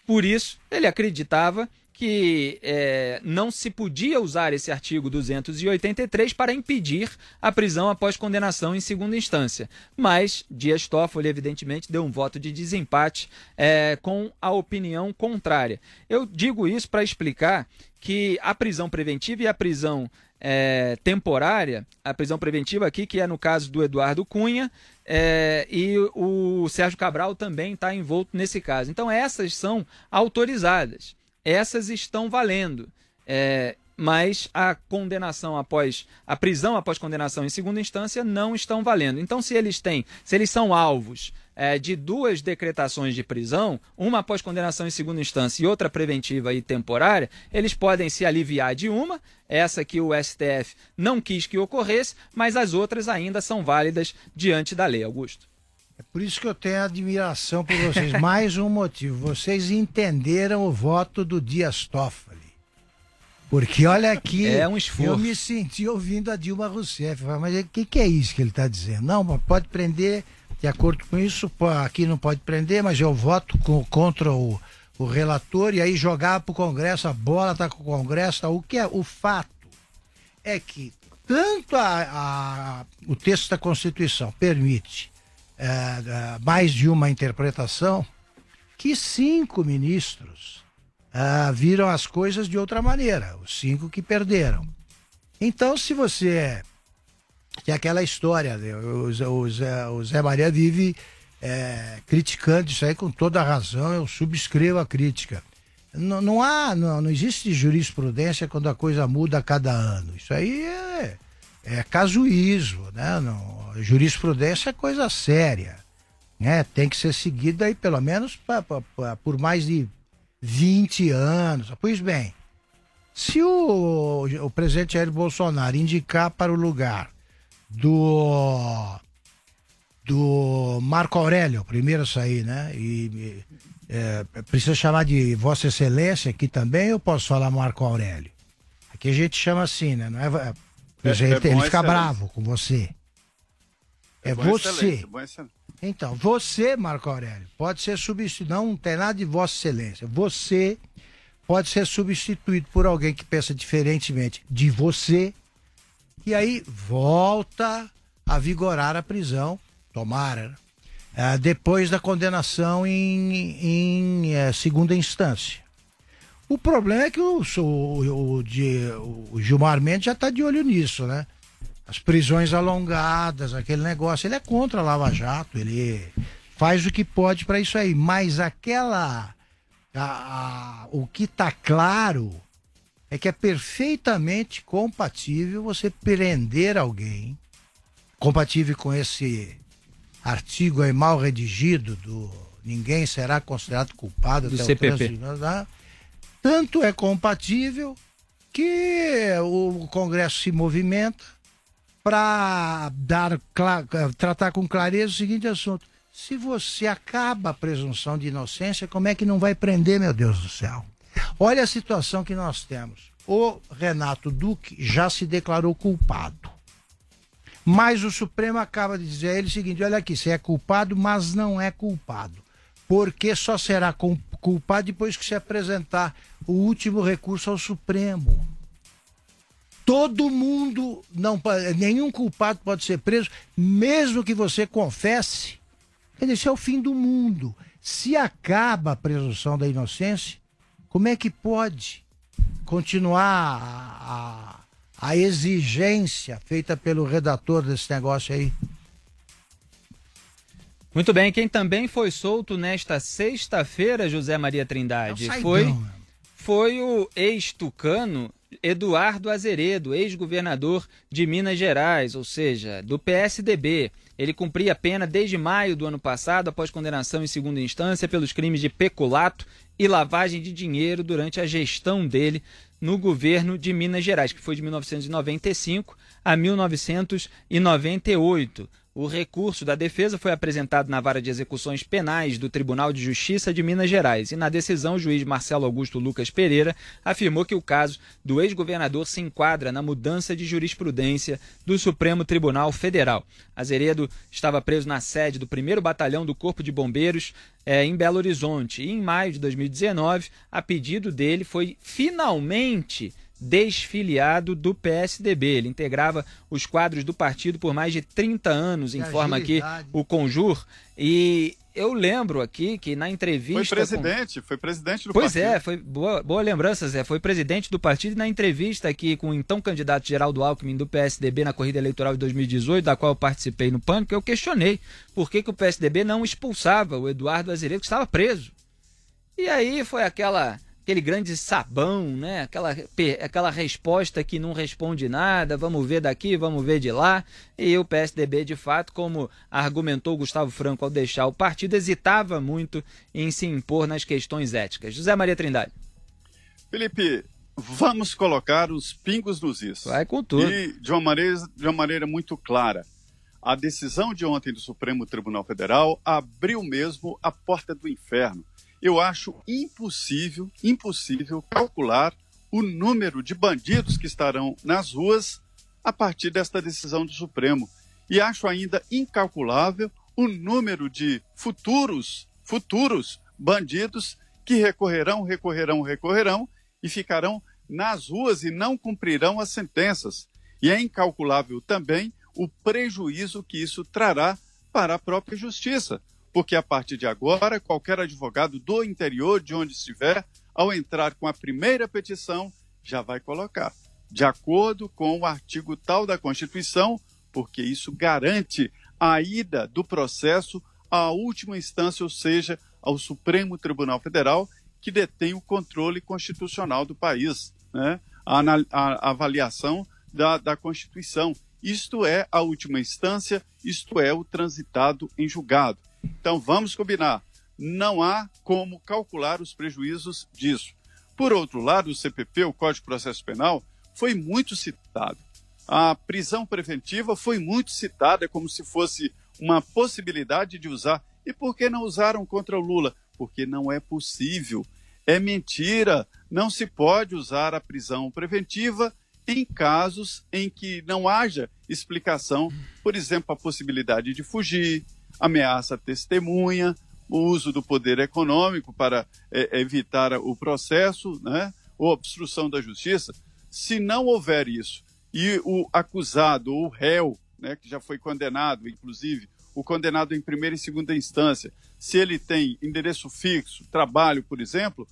Por isso, ele acreditava que é, não se podia usar esse artigo duzentos e oitenta e três para impedir a prisão após condenação em segunda instância. Mas Dias Toffoli, evidentemente, deu um voto de desempate é, com a opinião contrária. Eu digo isso para explicar que a prisão preventiva e a prisão é, temporária, a prisão preventiva aqui, que é no caso do Eduardo Cunha, é, e o Sérgio Cabral também está envolto nesse caso. Então essas são autorizadas. Essas estão valendo, é, mas a condenação após, a prisão após condenação em segunda instância não estão valendo. Então, se eles têm, se eles são alvos é, de duas decretações de prisão, uma após condenação em segunda instância e outra preventiva e temporária, eles podem se aliviar de uma, essa que o S T F não quis que ocorresse, mas as outras ainda são válidas diante da lei, Augusto. É por isso que eu tenho admiração por vocês. Mais um motivo. Vocês entenderam o voto do Dias Toffoli. Porque olha aqui, é um esforço. Eu me senti ouvindo a Dilma Rousseff. Mas o que, que é isso que ele está dizendo? Não, pode prender, de acordo com isso, aqui não pode prender, mas eu voto com, contra o, o relator e aí jogar para o Congresso, a bola está com o Congresso. Tá, o que é o fato é que tanto a, a, o texto da Constituição permite É, mais de uma interpretação, que cinco ministros uh, viram as coisas de outra maneira, os cinco que perderam. Então, se você tem aquela história, o, o, Zé, o Zé Maria vive é, criticando isso aí com toda a razão, eu subscrevo a crítica. Não, não há, não, não existe jurisprudência quando a coisa muda a cada ano. Isso aí é É casuísmo, né? Não, jurisprudência é coisa séria, né? Tem que ser seguida aí pelo menos pra, pra, pra, por mais de vinte anos. Pois bem, se o, o presidente Jair Bolsonaro indicar para o lugar do, do Marco Aurélio, primeiro a sair, né? E é, precisa chamar de Vossa Excelência aqui também, eu posso falar Marco Aurélio? Aqui a gente chama assim, né? Não é... É, é ele, ele fica bravo com você. É, é você. Então, você, Marco Aurélio, pode ser substituído. Não tem nada de Vossa Excelência. Você pode ser substituído por alguém que pensa diferentemente de você. E aí volta a vigorar a prisão, tomara, né? é, depois da condenação em, em é, segunda instância. O problema é que o, o, o, de, o Gilmar Mendes já está de olho nisso, né? As prisões alongadas, aquele negócio. Ele é contra a Lava Jato, ele faz o que pode para isso aí. Mas aquela... A, a, o que está claro é que é perfeitamente compatível você prender alguém, compatível com esse artigo aí mal redigido do ninguém será considerado culpado do até C P P. O trânsito, tanto é compatível que o Congresso se movimenta para dar tratar com clareza o seguinte assunto: se você acaba a presunção de inocência, como é que não vai prender, meu Deus do céu? Olha a situação que nós temos. O Renato Duque já se declarou culpado, mas o Supremo acaba de dizer a ele o seguinte: olha aqui, você é culpado, mas não é culpado, porque só será culpado depois que se apresentar o último recurso ao Supremo. Todo mundo, não, nenhum culpado pode ser preso, mesmo que você confesse. Quer dizer, isso é o fim do mundo. Se acaba a presunção da inocência, como é que pode continuar a, a, a exigência feita pelo redator desse negócio aí? Muito bem, quem também foi solto nesta sexta-feira, José Maria Trindade, é foi, foi o ex-tucano Eduardo Azeredo, ex-governador de Minas Gerais, ou seja, do P S D B. Ele cumpria pena desde maio do ano passado, após condenação em segunda instância pelos crimes de peculato e lavagem de dinheiro durante a gestão dele no governo de Minas Gerais, que foi de mil novecentos e noventa e cinco a mil novecentos e noventa e oito. O recurso da defesa foi apresentado na Vara de Execuções Penais do Tribunal de Justiça de Minas Gerais e, na decisão, o juiz Marcelo Augusto Lucas Pereira afirmou que o caso do ex-governador se enquadra na mudança de jurisprudência do Supremo Tribunal Federal. Azeredo estava preso na sede do primeiro Batalhão do Corpo de Bombeiros é, em Belo Horizonte e, em maio de dois mil e dezenove, a pedido dele, foi finalmente desfiliado do P S D B. Ele integrava os quadros do partido por mais de trinta anos, informa aqui o Conjur. E eu lembro aqui que na entrevista... Foi presidente, com... foi presidente do pois partido. Pois é, foi boa, boa lembrança, Zé. Foi presidente do partido e na entrevista aqui com o então candidato Geraldo Alckmin do P S D B na corrida eleitoral de dois mil e dezoito, da qual eu participei no Pânico, eu questionei por que, que o P S D B não expulsava o Eduardo Azeredo, que estava preso. E aí foi aquela... aquele grande sabão, né? Aquela, aquela resposta que não responde nada, vamos ver daqui, vamos ver de lá. E o P S D B, de fato, como argumentou Gustavo Franco ao deixar o partido, hesitava muito em se impor nas questões éticas. José Maria Trindade. Felipe, vamos colocar os pingos nos is. Vai com tudo. E de uma maneira, de uma maneira muito clara. A decisão de ontem do Supremo Tribunal Federal abriu mesmo a porta do inferno. Eu acho impossível, impossível calcular o número de bandidos que estarão nas ruas a partir desta decisão do Supremo. E acho ainda incalculável o número de futuros, futuros bandidos que recorrerão, recorrerão, recorrerão e ficarão nas ruas e não cumprirão as sentenças. E é incalculável também o prejuízo que isso trará para a própria justiça. Porque a partir de agora, qualquer advogado do interior, de onde estiver, ao entrar com a primeira petição, já vai colocar, de acordo com o artigo tal da Constituição, porque isso garante a ida do processo à última instância, ou seja, ao Supremo Tribunal Federal, que detém o controle constitucional do país, né? a, a, a avaliação da, da Constituição. Isto é a última instância, isto é o transitado em julgado. Então, vamos combinar, não há como calcular os prejuízos disso. Por outro lado, o C P P, o Código de Processo Penal, foi muito citado. A prisão preventiva foi muito citada como se fosse uma possibilidade de usar. E por que não usaram contra o Lula? Porque não é possível. É mentira. Não se pode usar a prisão preventiva em casos em que não haja explicação, por exemplo, a possibilidade de fugir, ameaça à testemunha, o uso do poder econômico para é, evitar o processo, né, ou obstrução da justiça. Se não houver isso e o acusado ou o réu, né, que já foi condenado, inclusive o condenado em primeira e segunda instância, se ele tem endereço fixo, trabalho, por exemplo,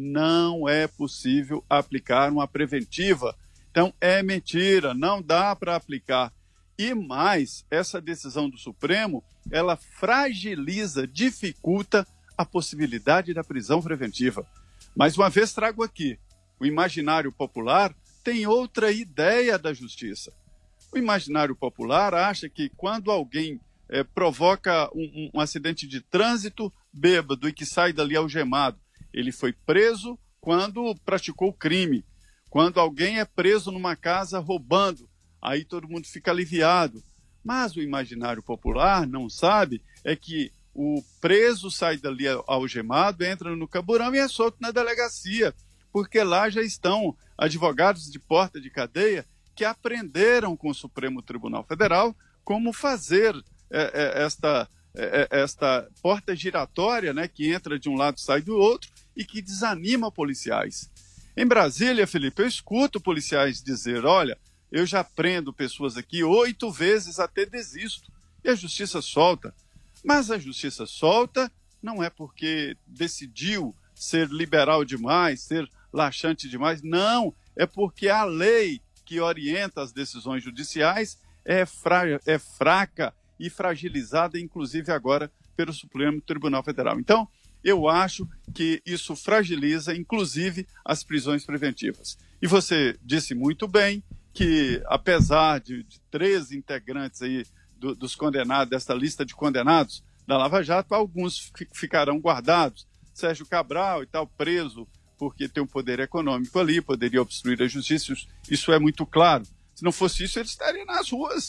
não é possível aplicar uma preventiva. Então, é mentira, não dá para aplicar. E mais, essa decisão do Supremo, ela fragiliza, dificulta a possibilidade da prisão preventiva. Mais uma vez trago aqui, o imaginário popular tem outra ideia da justiça. O imaginário popular acha que quando alguém é, provoca um, um acidente de trânsito bêbado e que sai dali algemado, ele foi preso quando praticou o crime. Quando alguém é preso numa casa roubando, aí todo mundo fica aliviado. Mas o imaginário popular não sabe é que o preso sai dali algemado, entra no camburão e é solto na delegacia, porque lá já estão advogados de porta de cadeia que aprenderam com o Supremo Tribunal Federal como fazer é, é, esta, é, esta porta giratória, né, que entra de um lado e sai do outro e que desanima policiais. Em Brasília, Felipe, eu escuto policiais dizer, olha, eu já prendo pessoas aqui oito vezes até desisto. E a justiça solta. Mas a justiça solta não é porque decidiu ser liberal demais, ser laxante demais. Não, é porque a lei que orienta as decisões judiciais é, fra é fraca e fragilizada, inclusive agora, pelo Supremo Tribunal Federal. Então, eu acho que isso fragiliza, inclusive, as prisões preventivas. E você disse muito bem que, apesar de, de três integrantes aí do, dos condenados, dessa lista de condenados da Lava Jato, alguns ficarão guardados. Sérgio Cabral e tal, preso porque tem um poder econômico ali, poderia obstruir a justiça, isso é muito claro. Se não fosse isso, ele estaria nas ruas.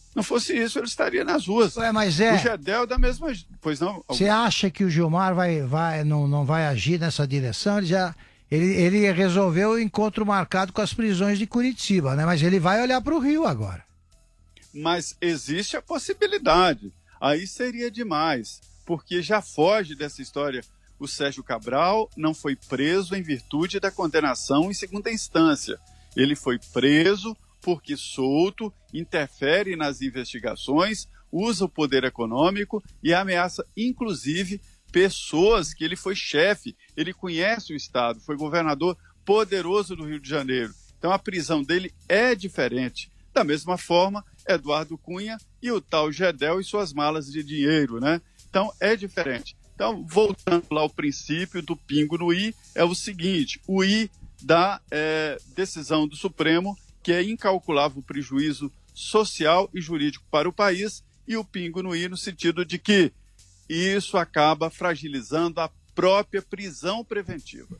Não fosse isso, ele estaria nas ruas. Ué, mas é... O Gedel da mesma... Pois não? Você acha que o Gilmar vai, vai, não, não vai agir nessa direção? Ele já... Ele, ele resolveu o encontro marcado com as prisões de Curitiba, né? Mas ele vai olhar para o Rio agora. Mas existe a possibilidade. Aí seria demais, porque já foge dessa história. O Sérgio Cabral não foi preso em virtude da condenação em segunda instância. Ele foi preso porque solto, interfere nas investigações, usa o poder econômico e ameaça, inclusive, pessoas que ele foi chefe, ele conhece o Estado, foi governador poderoso do Rio de Janeiro. Então a prisão dele é diferente. Da mesma forma, Eduardo Cunha e o tal Gedel e suas malas de dinheiro, né? Então é diferente. Então, voltando lá ao princípio do pingo no i, é o seguinte, o i da é, decisão do Supremo, que é incalculável prejuízo social e jurídico para o país, e o pingo no i no sentido de que isso acaba fragilizando a própria prisão preventiva.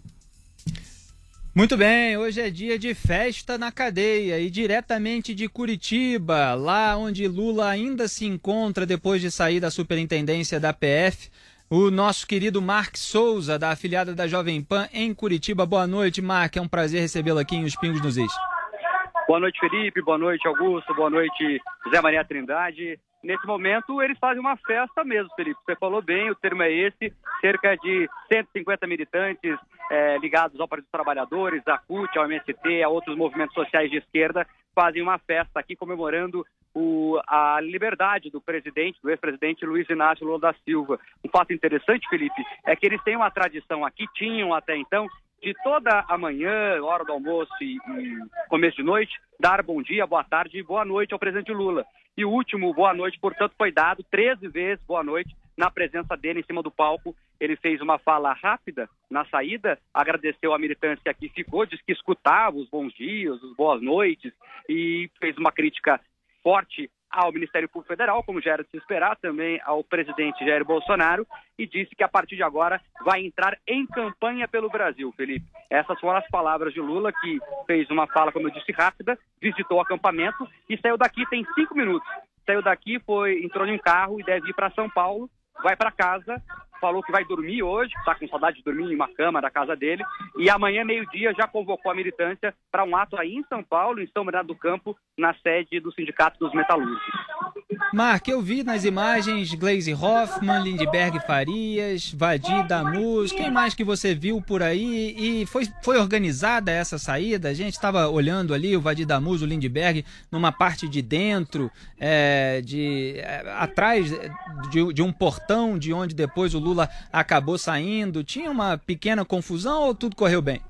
Muito bem, hoje é dia de festa na cadeia e diretamente de Curitiba, lá onde Lula ainda se encontra depois de sair da superintendência da P F, o nosso querido Mark Souza, da afiliada da Jovem Pan em Curitiba. Boa noite, Mark, é um prazer recebê-lo aqui em Os Pingos nos Is. Boa noite, Felipe, boa noite, Augusto, boa noite, José Maria Trindade. Nesse momento, eles fazem uma festa mesmo, Felipe. Você falou bem, o termo é esse. Cerca de cento e cinquenta militantes é, ligados ao Partido dos Trabalhadores, à C U T, ao M S T, a outros movimentos sociais de esquerda, fazem uma festa aqui comemorando o, a liberdade do presidente, do ex-presidente Luiz Inácio Lula da Silva. Um fato interessante, Felipe, é que eles têm uma tradição aqui, tinham até então, de toda a manhã, hora do almoço e, e começo de noite, dar bom dia, boa tarde e boa noite ao presidente Lula. E o último boa noite, portanto, foi dado treze vezes boa noite na presença dele em cima do palco. Ele fez uma fala rápida na saída, agradeceu a militância que ficou, disse que escutava os bons dias, os boas noites e fez uma crítica forte ao Ministério Público Federal, como já era de se esperar, também ao presidente Jair Bolsonaro, e disse que a partir de agora vai entrar em campanha pelo Brasil, Felipe. Essas foram as palavras de Lula, que fez uma fala, como eu disse, rápida, visitou o acampamento e saiu daqui tem cinco minutos. Saiu daqui, foi, entrou em um carro e deve ir para São Paulo, vai para casa, falou que vai dormir hoje, está com saudade de dormir em uma cama da casa dele, e amanhã, meio-dia, já convocou a militância para um ato aí em São Paulo, em São Bernardo do Campo, na sede do Sindicato dos Metalúrgicos. Mark, eu vi nas imagens Gleisi Hoffmann, Lindbergh Farias, Vadir Damus, quem mais que você viu por aí? E foi, foi organizada essa saída? A gente estava olhando ali o Vadir Damus, o Lindbergh, numa parte de dentro, é, de, é, atrás de, de um portão de onde depois o Lula acabou saindo. Tinha uma pequena confusão ou tudo correu bem?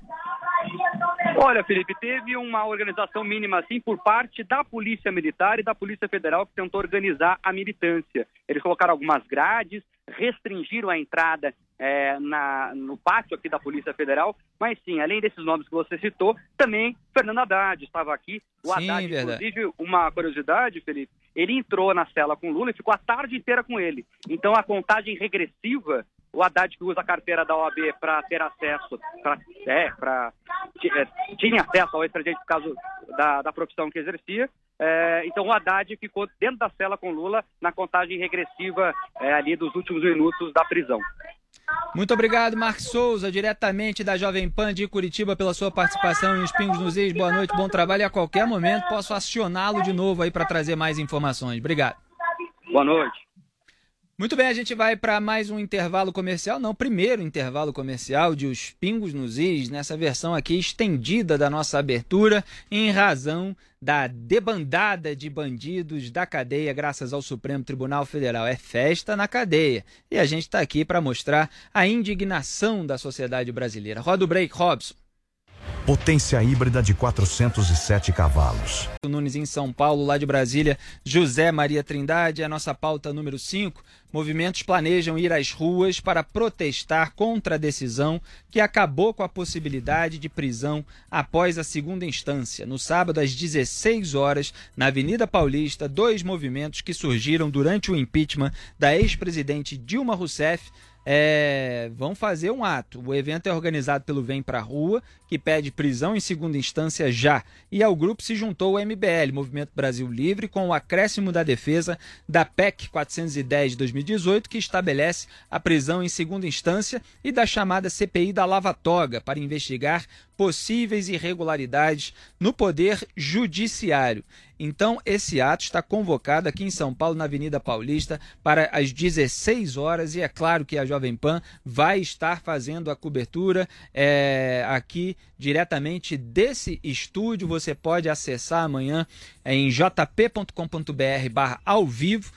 Olha, Felipe, teve uma organização mínima, assim, por parte da Polícia Militar e da Polícia Federal, que tentou organizar a militância. Eles colocaram algumas grades, restringiram a entrada é, na, no pátio aqui da Polícia Federal, mas sim, além desses nomes que você citou, também Fernando Haddad estava aqui. O sim, Haddad, verdade. Inclusive, uma curiosidade, Felipe, ele entrou na cela com o Lula e ficou a tarde inteira com ele. Então, a contagem regressiva, o Haddad, que usa a carteira da O A B para ter acesso, pra, é, pra, tinha acesso ao ex-presidente por causa da, da profissão que exercia. É, então o Haddad ficou dentro da cela com Lula na contagem regressiva é, ali dos últimos minutos da prisão. Muito obrigado, Mark Souza, diretamente da Jovem Pan de Curitiba, pela sua participação em Os Pingos nos Is. Boa noite, bom trabalho, e a qualquer momento posso acioná-lo de novo aí para trazer mais informações. Obrigado. Boa noite. Muito bem, a gente vai para mais um intervalo comercial, não, primeiro intervalo comercial de Os Pingos nos Is, nessa versão aqui estendida da nossa abertura, em razão da debandada de bandidos da cadeia, graças ao Supremo Tribunal Federal. É festa na cadeia. E a gente está aqui para mostrar a indignação da sociedade brasileira. Roda o break, Robson. Potência híbrida de quatrocentos e sete cavalos. Nunes em São Paulo, lá de Brasília, José Maria Trindade, a nossa pauta número cinco. Movimentos planejam ir às ruas para protestar contra a decisão que acabou com a possibilidade de prisão após a segunda instância. No sábado, às dezesseis horas, na Avenida Paulista, dois movimentos que surgiram durante o impeachment da ex-presidente Dilma Rousseff é, vão fazer um ato. O evento é organizado pelo Vem Pra Rua, que pede prisão em segunda instância já. E ao grupo se juntou o M B L, Movimento Brasil Livre, com o acréscimo da defesa da P E C quatrocentos e dez de dois mil e dezoito, que estabelece a prisão em segunda instância, e da chamada C P I da Lava Toga, para investigar possíveis irregularidades no Poder Judiciário. Então, esse ato está convocado aqui em São Paulo, na Avenida Paulista, para as dezesseis horas, e é claro que a Jovem Pan vai estar fazendo a cobertura é, aqui diretamente desse estúdio. Você pode acessar amanhã em jp.com.br barra ao vivo,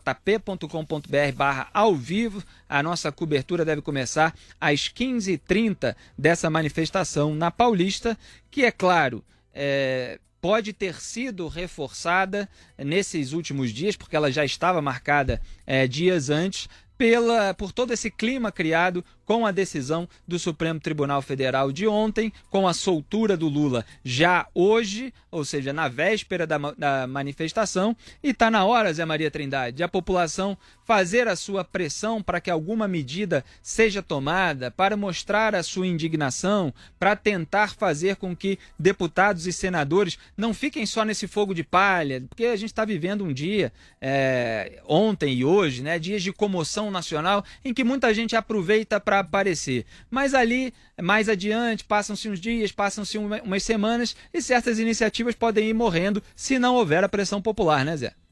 jp.com.br barra ao vivo. A nossa cobertura deve começar às quinze e trinta dessa manifestação na Paulista, que, é claro, é, pode ter sido reforçada nesses últimos dias, porque ela já estava marcada é, dias antes, pela, por todo esse clima criado com a decisão do Supremo Tribunal Federal de ontem, com a soltura do Lula já hoje, ou seja, na véspera da, da manifestação. E está na hora, Zé Maria Trindade, de a população fazer a sua pressão para que alguma medida seja tomada, para mostrar a sua indignação, para tentar fazer com que deputados e senadores não fiquem só nesse fogo de palha, porque a gente está vivendo um dia, é, ontem e hoje, né, dias de comoção nacional, em que muita gente aproveita para aparecer. Mas ali, mais adiante, passam-se uns dias, passam-se uma, umas semanas, e certas iniciativas podem ir morrendo se não houver a pressão popular, né, Zé?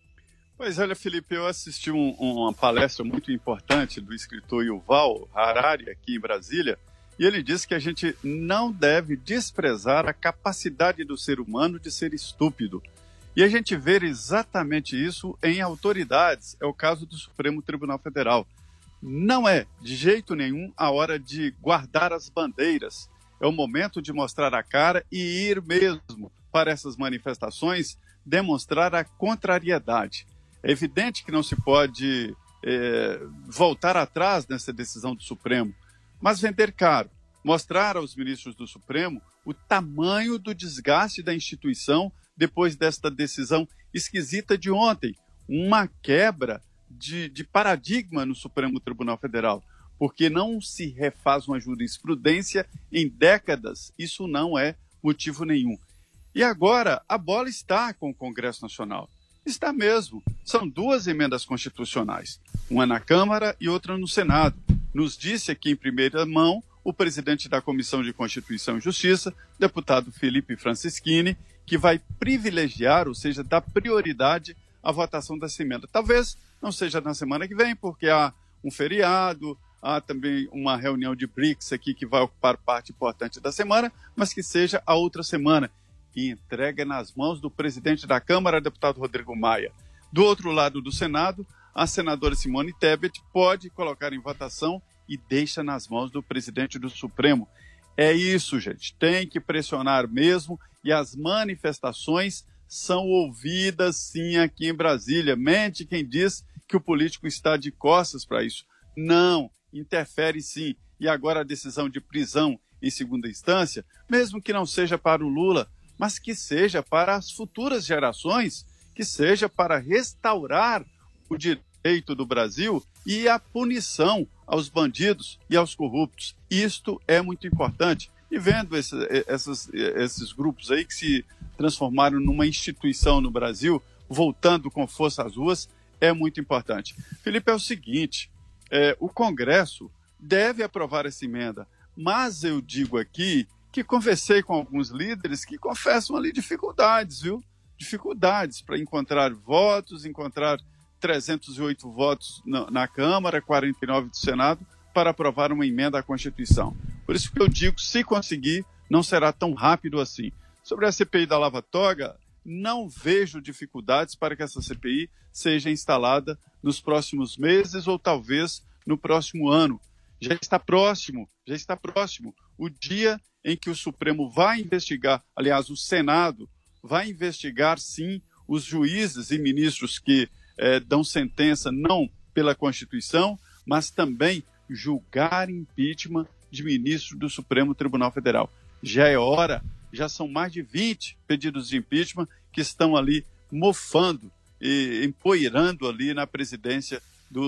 Pois olha, Felipe, eu assisti um, uma palestra muito importante do escritor Yuval Harari aqui em Brasília, e ele disse que a gente não deve desprezar a capacidade do ser humano de ser estúpido. E a gente vê exatamente isso em autoridades. É o caso do Supremo Tribunal Federal. Não é, de jeito nenhum, a hora de guardar as bandeiras. É o momento de mostrar a cara e ir mesmo para essas manifestações, demonstrar a contrariedade. É evidente que não se pode é, voltar atrás nessa decisão do Supremo, mas vender caro, mostrar aos ministros do Supremo o tamanho do desgaste da instituição depois desta decisão esquisita de ontem, uma quebra de, de paradigma no Supremo Tribunal Federal, porque não se refaz uma jurisprudência em décadas, isso não é motivo nenhum. E agora a bola está com o Congresso Nacional. Está mesmo. São duas emendas constitucionais, uma na Câmara e outra no Senado. Nos disse aqui em primeira mão o presidente da Comissão de Constituição e Justiça, deputado Felipe Francischini, que vai privilegiar, ou seja, dar prioridade à votação dessa emenda. Talvez não seja na semana que vem, porque há um feriado, há também uma reunião de BRICS aqui que vai ocupar parte importante da semana, mas que seja a outra semana. E entrega nas mãos do presidente da Câmara, deputado Rodrigo Maia. Do outro lado do Senado, a senadora Simone Tebet pode colocar em votação e deixa nas mãos do presidente do Supremo. É isso, gente. Tem que pressionar mesmo, e as manifestações são ouvidas sim aqui em Brasília. Mente quem diz que o político está de costas para isso. Não, interfere sim. E agora a decisão de prisão em segunda instância, mesmo que não seja para o Lula, mas que seja para as futuras gerações, que seja para restaurar o direito do Brasil e a punição aos bandidos e aos corruptos. Isto é muito importante. E vendo esse, esses, esses grupos aí que se transformaram numa instituição no Brasil, voltando com força às ruas, é muito importante. Felipe, é o seguinte, é, o Congresso deve aprovar essa emenda, mas eu digo aqui que conversei com alguns líderes que confessam ali dificuldades, viu? Dificuldades para encontrar votos, encontrar trezentos e oito votos na, na Câmara, quarenta e nove do Senado, para aprovar uma emenda à Constituição. Por isso que eu digo, se conseguir, não será tão rápido assim. Sobre a C P I da Lava Toga, não vejo dificuldades para que essa C P I seja instalada nos próximos meses ou talvez no próximo ano. Já está próximo, já está próximo o dia em que o Supremo vai investigar, aliás, o Senado vai investigar, sim, os juízes e ministros que eh, dão sentença não pela Constituição, mas também julgar impeachment de ministro do Supremo Tribunal Federal. Já é hora, já são mais de vinte pedidos de impeachment que estão ali mofando e empoeirando ali na presidência do Senado.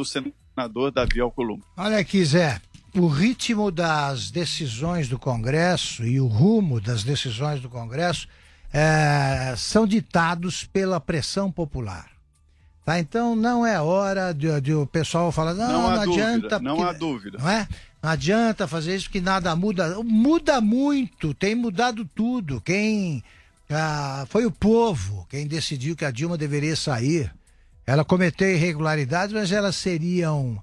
senador Davi Alcolumbre. Olha aqui, Zé, o ritmo das decisões do Congresso e o rumo das decisões do Congresso é, são ditados pela pressão popular. Tá? Então não é hora de, de o pessoal falar, não, não, não há adianta. Dúvida, não porque, há dúvida. Não é? Não adianta fazer isso que nada muda. Muda muito, tem mudado tudo. Quem ah, foi o povo quem decidiu que a Dilma deveria sair. Ela cometeu irregularidades, mas elas seriam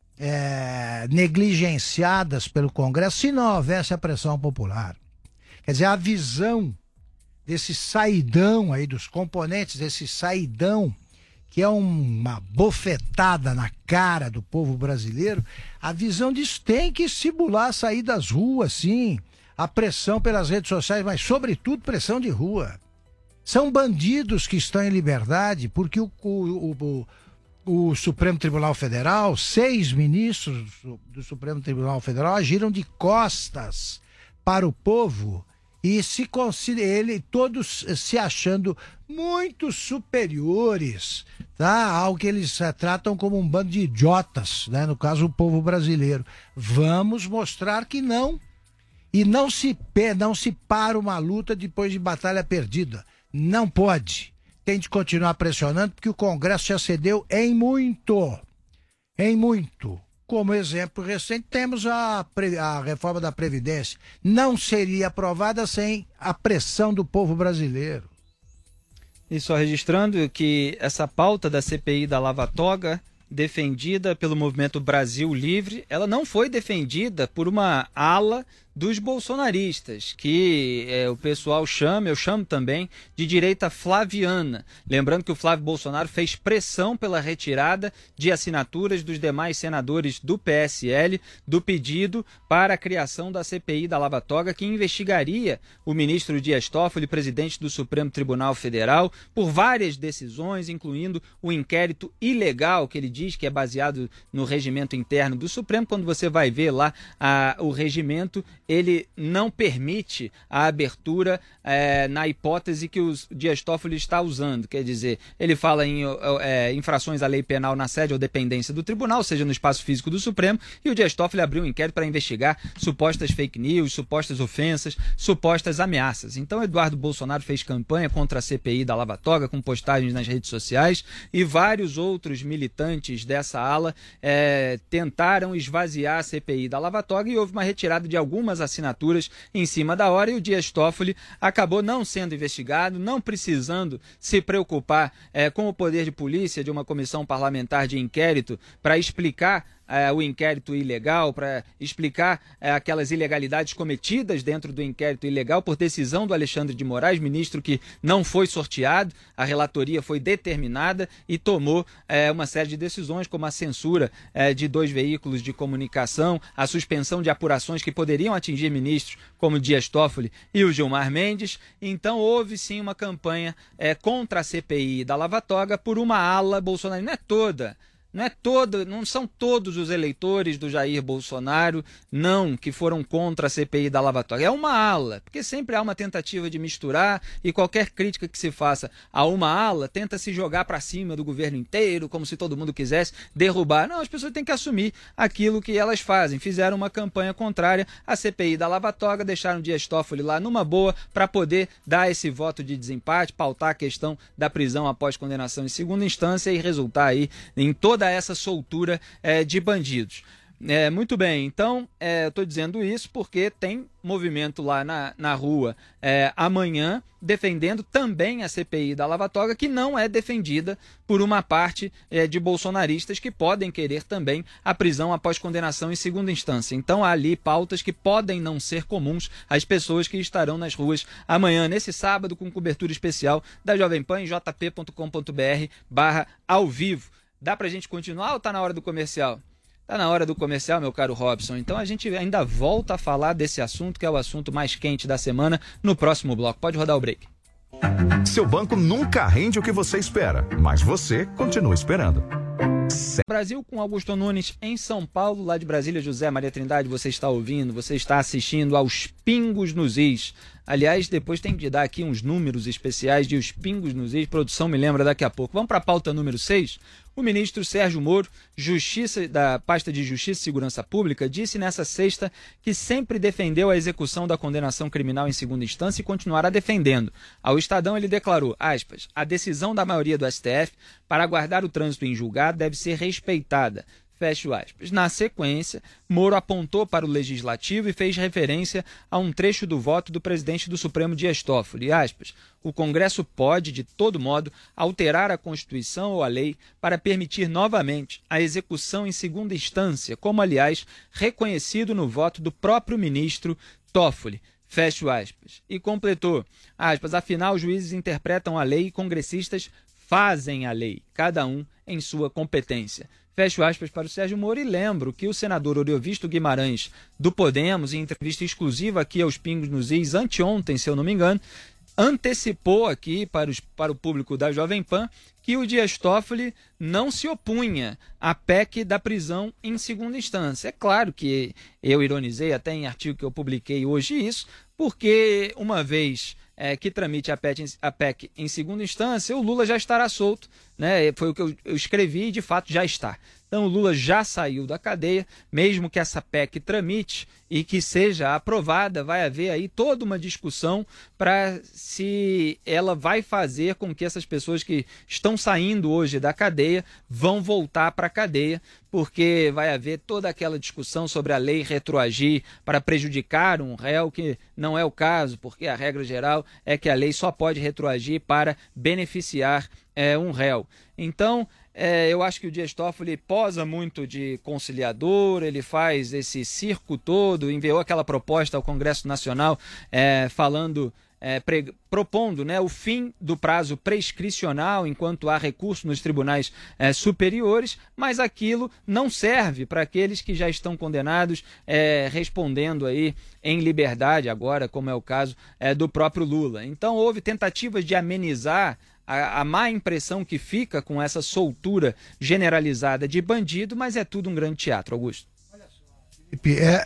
é, negligenciadas pelo Congresso se não houvesse a pressão popular. Quer dizer, a visão desse saidão aí, dos componentes desse saidão, que é uma bofetada na cara do povo brasileiro, a visão disso tem que estimular sair das ruas, sim. A pressão pelas redes sociais, mas sobretudo pressão de rua. São bandidos que estão em liberdade, porque o, o, o, o Supremo Tribunal Federal, seis ministros do Supremo Tribunal Federal agiram de costas para o povo e se considera ele, todos se achando muito superiores, tá, ao que eles uh, tratam como um bando de idiotas, né? No caso, o povo brasileiro. Vamos mostrar que não. E não se, não se para uma luta depois de batalha perdida. Não pode. Tem de continuar pressionando, porque o Congresso já cedeu em muito. Em muito. Como exemplo recente, temos a, a reforma da Previdência. Não seria aprovada sem a pressão do povo brasileiro. E só registrando que essa pauta da C P I da Lava Toga, defendida pelo Movimento Brasil Livre, ela não foi defendida por uma ala dos bolsonaristas, que é, o pessoal chama, eu chamo também, de direita flaviana. Lembrando que o Flávio Bolsonaro fez pressão pela retirada de assinaturas dos demais senadores do P S L do pedido para a criação da C P I da Lava Toga, que investigaria o ministro Dias Toffoli, presidente do Supremo Tribunal Federal, por várias decisões, incluindo o inquérito ilegal, que ele diz que é baseado no regimento interno do Supremo. Quando você vai ver lá a, o regimento, ele não permite a abertura é, na hipótese que o Dias Toffoli está usando. Quer dizer, ele fala em é, infrações à lei penal na sede ou dependência do tribunal, ou seja, no espaço físico do Supremo, e o Dias Toffoli abriu um inquérito para investigar supostas fake news, supostas ofensas, supostas ameaças. Então, Eduardo Bolsonaro fez campanha contra a C P I da Lava Toga, com postagens nas redes sociais, e vários outros militantes dessa ala é, tentaram esvaziar a C P I da Lava Toga, e houve uma retirada de algumas assinaturas em cima da hora, e o Dias Toffoli acabou não sendo investigado, não precisando se preocupar é, com o poder de polícia de uma comissão parlamentar de inquérito para explicar É, o inquérito ilegal, para explicar é, aquelas ilegalidades cometidas dentro do inquérito ilegal por decisão do Alexandre de Moraes, ministro que não foi sorteado, a relatoria foi determinada e tomou é, uma série de decisões, como a censura é, de dois veículos de comunicação, a suspensão de apurações que poderiam atingir ministros como Dias Toffoli e o Gilmar Mendes. Então houve sim uma campanha é, contra a C P I da Lava Toga por uma ala bolsonarista, não é toda. Não é todo, não são todos os eleitores do Jair Bolsonaro, não, que foram contra a C P I da Lava Toga. É uma ala, porque sempre há uma tentativa de misturar, e qualquer crítica que se faça a uma ala tenta se jogar para cima do governo inteiro, como se todo mundo quisesse derrubar. Não, as pessoas têm que assumir aquilo que elas fazem. Fizeram uma campanha contrária à C P I da Lava Toga, deixaram Dias Toffoli lá numa boa para poder dar esse voto de desempate, pautar a questão da prisão após condenação em segunda instância e resultar aí em toda essa soltura é, de bandidos. É, muito bem, então é, eu estou dizendo isso porque tem movimento lá na, na rua é, amanhã defendendo também a C P I da Lava Toga, que não é defendida por uma parte é, de bolsonaristas que podem querer também a prisão após condenação em segunda instância. Então há ali pautas que podem não ser comuns às pessoas que estarão nas ruas amanhã, nesse sábado, com cobertura especial da Jovem Pan em jp ponto com ponto br barra ao vivo. Dá pra gente continuar ou tá na hora do comercial? Tá na hora do comercial, meu caro Robson. Então a gente ainda volta a falar desse assunto, que é o assunto mais quente da semana, no próximo bloco. Pode rodar o break. Seu banco nunca rende o que você espera, mas você continua esperando. Brasil com Augusto Nunes em São Paulo, lá de Brasília, José Maria Trindade, você está ouvindo, você está assistindo aos Pingos nos Is. Aliás, depois tem de dar aqui uns números especiais de Os Pingos nos Is, produção me lembra daqui a pouco. Vamos para a pauta número seis. O ministro Sérgio Moro, Justiça, da pasta de Justiça e Segurança Pública, disse nessa sexta que sempre defendeu a execução da condenação criminal em segunda instância e continuará defendendo. Ao Estadão ele declarou, aspas, a decisão da maioria do S T F para aguardar o trânsito em julgado deve ser respeitada. Fecho aspas. Na sequência, Moro apontou para o Legislativo e fez referência a um trecho do voto do presidente do Supremo Dias Toffoli. Aspas, o Congresso pode, de todo modo, alterar a Constituição ou a lei para permitir novamente a execução em segunda instância, como, aliás, reconhecido no voto do próprio ministro Toffoli. Fecho aspas. E completou, aspas, afinal, os juízes interpretam a lei e congressistas fazem a lei, cada um em sua competência. Fecho aspas para o Sérgio Moro e lembro que o senador Oriovisto Guimarães do Podemos, em entrevista exclusiva aqui aos Pingos nos Is, anteontem, se eu não me engano, antecipou aqui para, os, para o público da Jovem Pan que o Dias Toffoli não se opunha à P E C da prisão em segunda instância. É claro que eu ironizei até em artigo que eu publiquei hoje isso, porque uma vez é, que tramite a P E C, a P E C em segunda instância, o Lula já estará solto, né? Foi o que eu, eu escrevi e de fato já está. Então o Lula já saiu da cadeia, mesmo que essa P E C tramite e que seja aprovada, vai haver aí toda uma discussão para se ela vai fazer com que essas pessoas que estão saindo hoje da cadeia vão voltar para a cadeia, porque vai haver toda aquela discussão sobre a lei retroagir para prejudicar um réu, que não é o caso, porque a regra geral é que a lei só pode retroagir para beneficiar é, um réu. Então, É, eu acho que o Dias Toffoli posa muito de conciliador, ele faz esse circo todo, enviou aquela proposta ao Congresso Nacional é, falando, é, pre, propondo né, o fim do prazo prescricional enquanto há recurso nos tribunais é, superiores, mas aquilo não serve para aqueles que já estão condenados é, respondendo aí em liberdade agora, como é o caso é, do próprio Lula. Então houve tentativas de amenizar A, a má impressão que fica com essa soltura generalizada de bandido, mas é tudo um grande teatro, Augusto. Olha só, Felipe, é,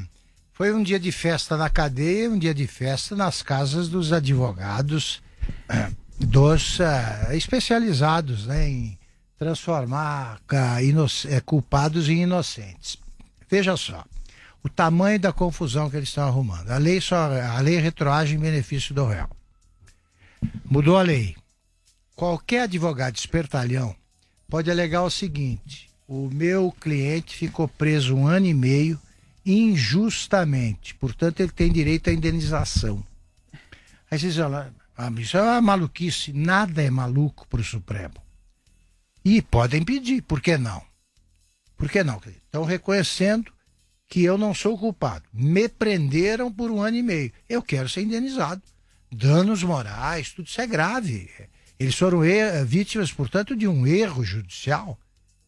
foi um dia de festa na cadeia, um dia de festa nas casas dos advogados, dos uh, especializados né, em transformar uh, inoc- uh, culpados em inocentes. Veja só, o tamanho da confusão que eles estão arrumando. A lei, só, a lei retroage em benefício do réu. Mudou a lei. Qualquer advogado espertalhão pode alegar o seguinte: o meu cliente ficou preso um ano e meio injustamente, portanto ele tem direito à indenização. Aí vocês falam, ah, isso é uma maluquice. Nada é maluco para o Supremo. E podem pedir, por que não? Por que não? Estão reconhecendo que eu não sou culpado. Me prenderam por um ano e meio. Eu quero ser indenizado. Danos morais, tudo isso é grave. Eles foram er- vítimas, portanto, de um erro judicial.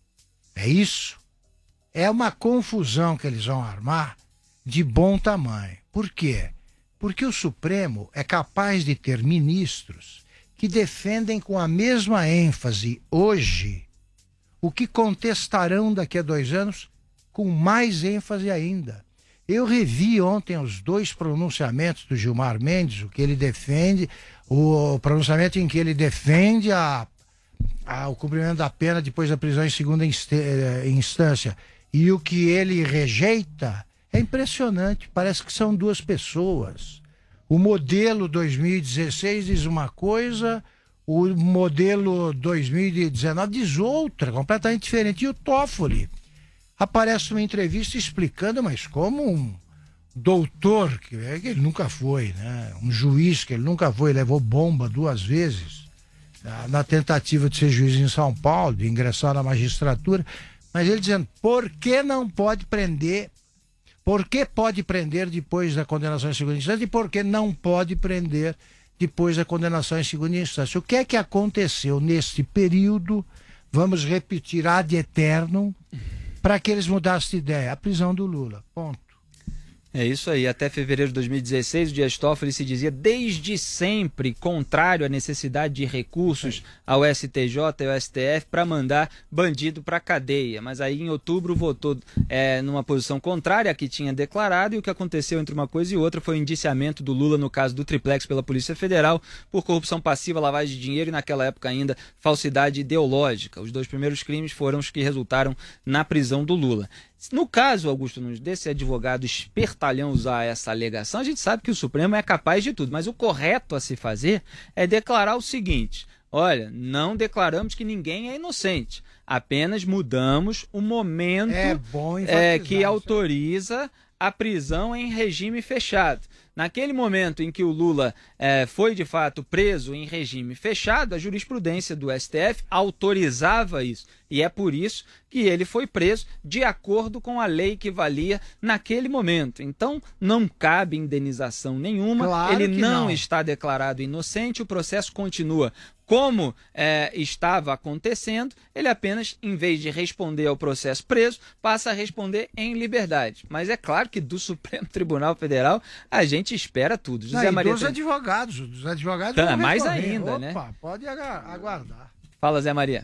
É isso. É uma confusão que eles vão armar de bom tamanho. Por quê? Porque o Supremo é capaz de ter ministros que defendem com a mesma ênfase hoje o que contestarão daqui a dois anos com mais ênfase ainda. Eu revi ontem os dois pronunciamentos do Gilmar Mendes, o que ele defende, o pronunciamento em que ele defende a, a, o cumprimento da pena depois da prisão em segunda instância e o que ele rejeita. É impressionante, parece que são duas pessoas. O modelo dois mil e dezesseis diz uma coisa, o modelo dois mil e dezenove diz outra, completamente diferente. E o Toffoli aparece numa entrevista explicando, mas como um doutor, que, é, que ele nunca foi, né? Um juiz que ele nunca foi, levou bomba duas vezes na, na tentativa de ser juiz em São Paulo, de ingressar na magistratura, mas ele dizendo, por que não pode prender, por que pode prender depois da condenação em segunda instância e por que não pode prender depois da condenação em segunda instância? O que é que aconteceu neste período, vamos repetir ad eternum, para que eles mudassem de ideia? A prisão do Lula, ponto. É isso aí, até fevereiro de dois mil e dezesseis, o Dias Toffoli se dizia desde sempre contrário à necessidade de recursos ao S T J e ao S T F para mandar bandido para a cadeia, mas aí em outubro votou é, numa posição contrária à que tinha declarado, e o que aconteceu entre uma coisa e outra foi o indiciamento do Lula no caso do Triplex pela Polícia Federal por corrupção passiva, lavagem de dinheiro e naquela época ainda falsidade ideológica. Os dois primeiros crimes foram os que resultaram na prisão do Lula. No caso, Augusto Nunes, desse advogado espertalhão usar essa alegação, a gente sabe que o Supremo é capaz de tudo, mas o correto a se fazer é declarar o seguinte: olha, não declaramos que ninguém é inocente, apenas mudamos o momento é bom é, que autoriza a prisão em regime fechado. Naquele momento em que o Lula eh, foi de fato preso em regime fechado, a jurisprudência do S T F autorizava isso. E é por isso que ele foi preso de acordo com a lei que valia naquele momento. Então, não cabe indenização nenhuma, claro ele não, não está declarado inocente, o processo continua como é, estava acontecendo, ele apenas, em vez de responder ao processo preso, passa a responder em liberdade. Mas é claro que do Supremo Tribunal Federal a gente espera tudo. José não, Maria dos tem... advogados, dos advogados tá, vão mais responder. ainda, Opa, né? Pode aguardar. Fala, Zé Maria.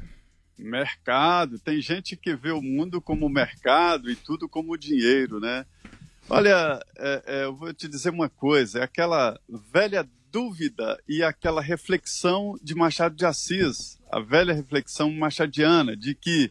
Mercado, tem gente que vê o mundo como mercado e tudo como dinheiro, né? Olha, é, é, eu vou te dizer uma coisa, é aquela velha dúvida e aquela reflexão de Machado de Assis, a velha reflexão machadiana, de que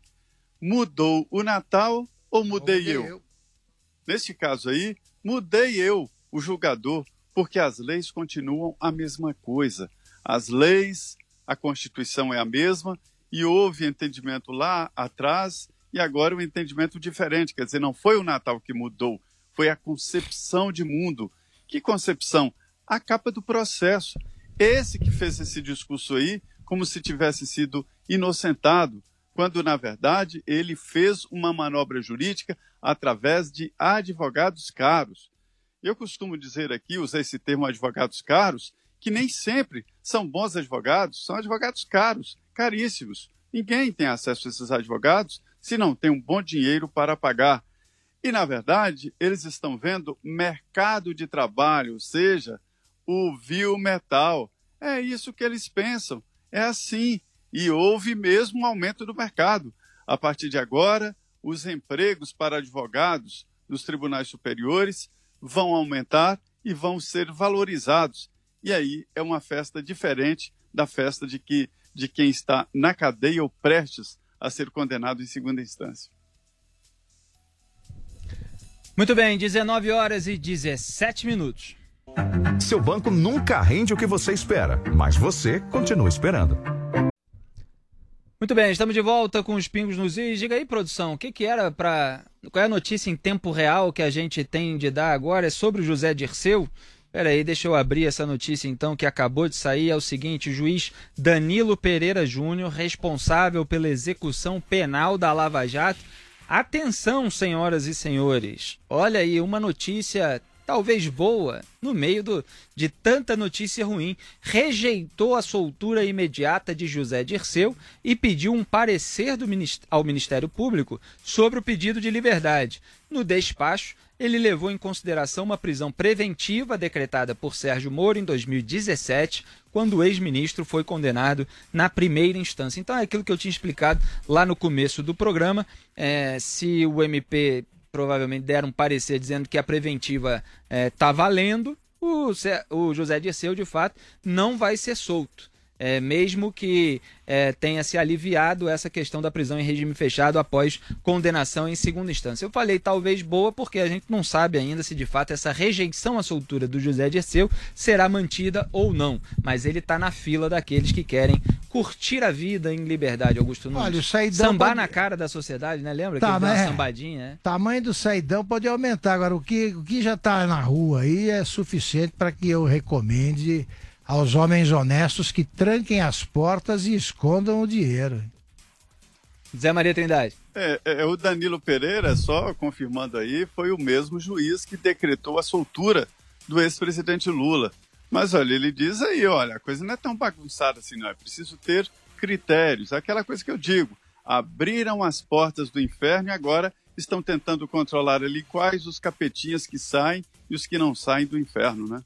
mudou o Natal ou mudei, mudei eu? eu? Neste caso aí, mudei eu, o julgador, porque as leis continuam a mesma coisa. As leis, a Constituição é a mesma, e houve entendimento lá atrás, e agora um entendimento diferente. Quer dizer, não foi o Natal que mudou, foi a concepção de mundo. Que concepção? A capa do processo. Esse que fez esse discurso aí, como se tivesse sido inocentado, quando, na verdade, ele fez uma manobra jurídica através de advogados caros. Eu costumo dizer aqui, usar esse termo advogados caros, que nem sempre são bons advogados, são advogados caros, caríssimos. Ninguém tem acesso a esses advogados se não tem um bom dinheiro para pagar. E, na verdade, eles estão vendo mercado de trabalho, ou seja, o vil metal. É isso que eles pensam. É assim. E houve mesmo um aumento do mercado. A partir de agora, os empregos para advogados nos tribunais superiores vão aumentar e vão ser valorizados. E aí é uma festa diferente da festa de, que, de quem está na cadeia ou prestes a ser condenado em segunda instância. Muito bem, dezenove horas e dezessete minutos. Seu banco nunca rende o que você espera, mas você continua esperando. Muito bem, estamos de volta com os pingos nos is. Diga aí, produção, o que, que era para... Qual é a notícia em tempo real que a gente tem de dar agora? É sobre o José Dirceu? Espera aí, deixa eu abrir essa notícia então que acabou de sair. É o seguinte: o juiz Danilo Pereira Júnior, responsável pela execução penal da Lava Jato. Atenção, senhoras e senhores, olha aí uma notícia talvez boa no meio do, de tanta notícia ruim. Rejeitou a soltura imediata de José Dirceu e pediu um parecer do, ao Ministério Público sobre o pedido de liberdade. No despacho, ele levou em consideração uma prisão preventiva decretada por Sérgio Moro em dois mil e dezessete, quando o ex-ministro foi condenado na primeira instância. Então é aquilo que eu tinha explicado lá no começo do programa. É, se o M P provavelmente der um parecer dizendo que a preventiva está é, valendo, o, o José Dirceu, de fato, não vai ser solto. É, mesmo que é, tenha se aliviado essa questão da prisão em regime fechado após condenação em segunda instância. Eu falei talvez boa porque a gente não sabe ainda se de fato essa rejeição à soltura do José Dirceu será mantida ou não, mas ele está na fila daqueles que querem curtir a vida em liberdade, Augusto Nunes. Olha, o saidão sambar pode... na cara da sociedade, né? Lembra tá, que ele deu uma é... sambadinha? É? Tamanho do saidão pode aumentar. Agora, o que, o que já está na rua aí é suficiente para que eu recomende aos homens honestos que tranquem as portas e escondam o dinheiro. Zé Maria Trindade. É, é, o Danilo Pereira, só confirmando aí, foi o mesmo juiz que decretou a soltura do ex-presidente Lula. Mas olha, ele diz aí, olha, a coisa não é tão bagunçada assim, não. É preciso ter critérios. Aquela coisa que eu digo, abriram as portas do inferno e agora estão tentando controlar ali quais os capetinhas que saem e os que não saem do inferno, né?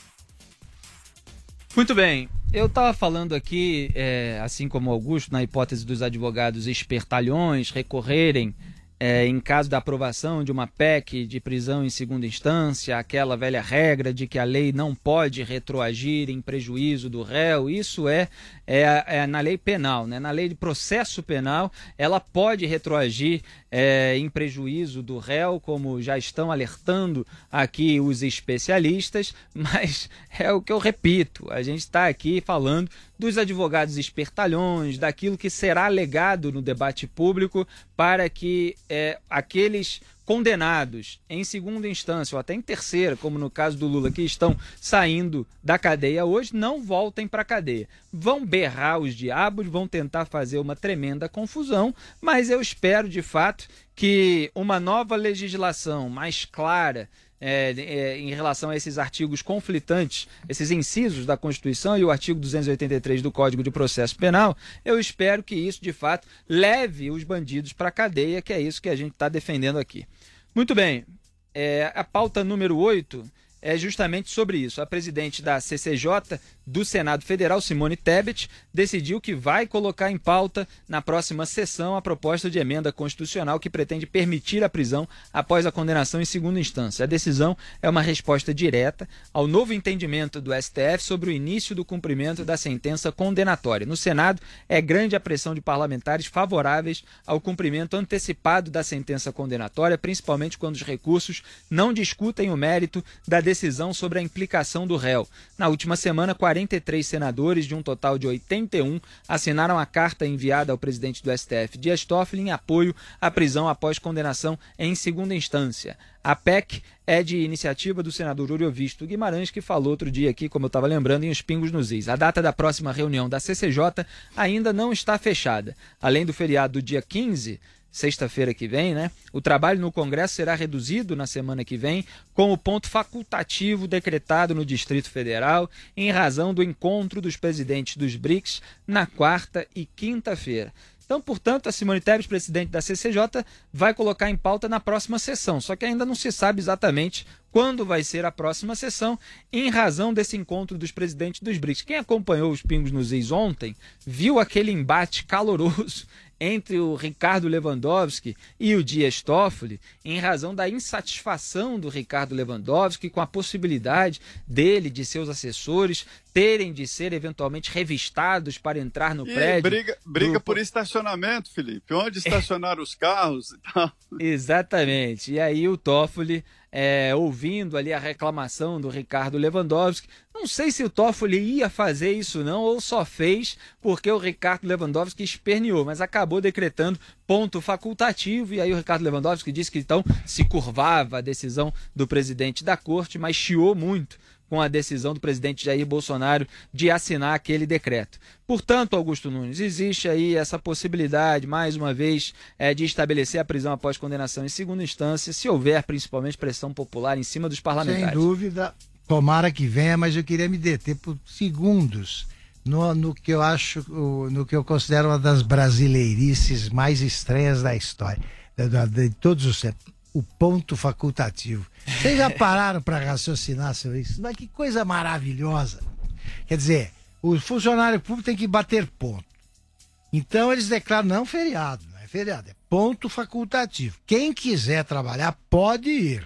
Muito bem. Eu estava falando aqui, é, assim como Augusto, na hipótese dos advogados espertalhões recorrerem É, em caso da aprovação de uma P E C de prisão em segunda instância, aquela velha regra de que a lei não pode retroagir em prejuízo do réu, isso é, é, é na lei penal, né? Na lei de processo penal, ela pode retroagir é, em prejuízo do réu, como já estão alertando aqui os especialistas, mas é o que eu repito, a gente está aqui falando dos advogados espertalhões, daquilo que será alegado no debate público para que é, aqueles condenados em segunda instância ou até em terceira, como no caso do Lula, que estão saindo da cadeia hoje, não voltem para a cadeia. Vão berrar os diabos, vão tentar fazer uma tremenda confusão, mas eu espero de fato que uma nova legislação mais clara É, é, em relação a esses artigos conflitantes, esses incisos da Constituição e o artigo duzentos e oitenta e três do Código de Processo Penal, eu espero que isso, de fato, leve os bandidos para a cadeia, que é isso que a gente está defendendo aqui. Muito bem, é, a pauta número oito é justamente sobre isso. A presidente da C C J do Senado Federal, Simone Tebet, decidiu que vai colocar em pauta na próxima sessão a proposta de emenda constitucional que pretende permitir a prisão após a condenação em segunda instância. A decisão é uma resposta direta ao novo entendimento do S T F sobre o início do cumprimento da sentença condenatória. No Senado, é grande a pressão de parlamentares favoráveis ao cumprimento antecipado da sentença condenatória, principalmente quando os recursos não discutem o mérito da decisão sobre a implicação do réu. Na última semana, quarenta e três senadores, de um total de oitenta e um, assinaram a carta enviada ao presidente do S T F, Dias Toffoli, em apoio à prisão após condenação em segunda instância. A P E C é de iniciativa do senador Oriovisto Guimarães, que falou outro dia aqui, como eu estava lembrando, em Os Pingos nos Is. A data da próxima reunião da C C J ainda não está fechada. Além do feriado do dia quinze, sexta-feira que vem, né? O trabalho no Congresso será reduzido na semana que vem, com o ponto facultativo decretado no Distrito Federal, em razão do encontro dos presidentes dos B R I C S na quarta e quinta-feira. Então, portanto, a Simone Tebet, presidente da C C J, vai colocar em pauta na próxima sessão, só que ainda não se sabe exatamente quando vai ser a próxima sessão, em razão desse encontro dos presidentes dos B R I C S. Quem acompanhou os Pingos nos Is ontem, viu aquele embate caloroso entre o Ricardo Lewandowski e o Dias Toffoli, em razão da insatisfação do Ricardo Lewandowski com a possibilidade dele, de seus assessores, terem de ser eventualmente revistados para entrar no e prédio. Briga, briga do... por estacionamento, Felipe. Onde estacionar os carros e tal. Exatamente. E aí o Toffoli, é, ouvindo ali a reclamação do Ricardo Lewandowski, não sei se o Toffoli ia fazer isso não, ou só fez porque o Ricardo Lewandowski esperneou, mas acabou decretando ponto facultativo, e aí o Ricardo Lewandowski disse que então se curvava a decisão do presidente da corte, mas chiou muito com a decisão do presidente Jair Bolsonaro de assinar aquele decreto. Portanto, Augusto Nunes, existe aí essa possibilidade, mais uma vez, é, de estabelecer a prisão após condenação em segunda instância, se houver principalmente pressão popular em cima dos parlamentares. Sem dúvida, tomara que venha, mas eu queria me deter por segundos no, no que eu acho, no que eu considero uma das brasileirices mais estranhas da história, de, de todos os tempos. O ponto facultativo. Vocês já pararam para raciocinar sobre isso? Mas que coisa maravilhosa. Quer dizer, o funcionário público tem que bater ponto. Então eles declaram, não feriado, não é feriado, é ponto facultativo. Quem quiser trabalhar pode ir.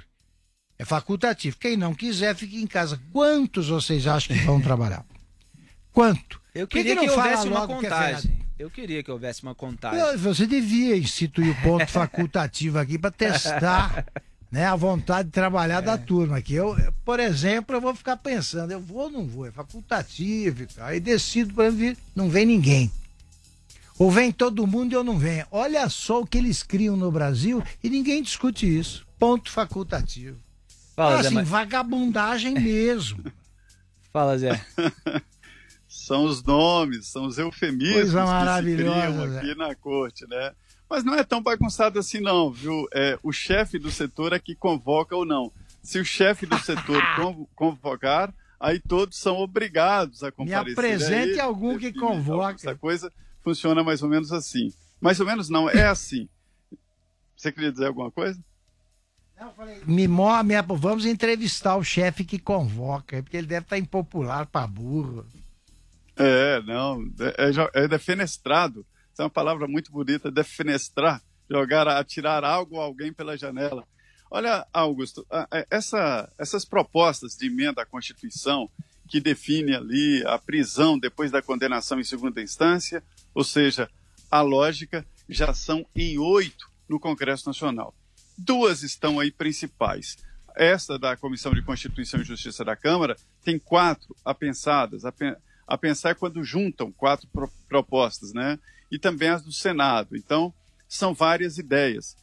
É facultativo. Quem não quiser, fique em casa. Quantos vocês acham que vão trabalhar? Quanto? Eu queria que, que, que houvesse uma contagem. Eu queria que houvesse uma contagem. Você devia instituir o ponto facultativo aqui para testar, né, a vontade de trabalhar é. da turma aqui. Eu, por exemplo, eu vou ficar pensando, eu vou ou não vou? É facultativo, aí decido para vir, não vem ninguém. Ou vem todo mundo e eu não venho. Olha só o que eles criam no Brasil e ninguém discute isso. Ponto facultativo. Fala, assim, Zé, mas... vagabundagem mesmo. Fala, Zé. São os nomes, são os eufemismos Coisa que se criam aqui né? na corte, né? Mas não é tão bagunçado assim não, viu? É, o chefe do setor é que convoca ou não. Se o chefe do setor convocar, aí todos são obrigados a comparecer. Me apresente aí, algum que convoca. Essa coisa funciona mais ou menos assim. Mais ou menos não, é assim. Você queria dizer alguma coisa? Não, eu falei, me, mo- me, vamos entrevistar o chefe que convoca, porque ele deve estar impopular para burro. É, não, é, é, jo- é defenestrado. Essa é uma palavra muito bonita, defenestrar, jogar, atirar algo ou alguém pela janela. Olha, Augusto, a- a- essa, essas propostas de emenda à Constituição que define ali a prisão depois da condenação em segunda instância, ou seja, a lógica, já são em oito no Congresso Nacional. Duas estão aí principais. Esta da Comissão de Constituição e Justiça da Câmara tem quatro apensadas. A, pen- a pensar é quando juntam quatro pro- propostas, né? E também as do Senado. Então, são várias ideias.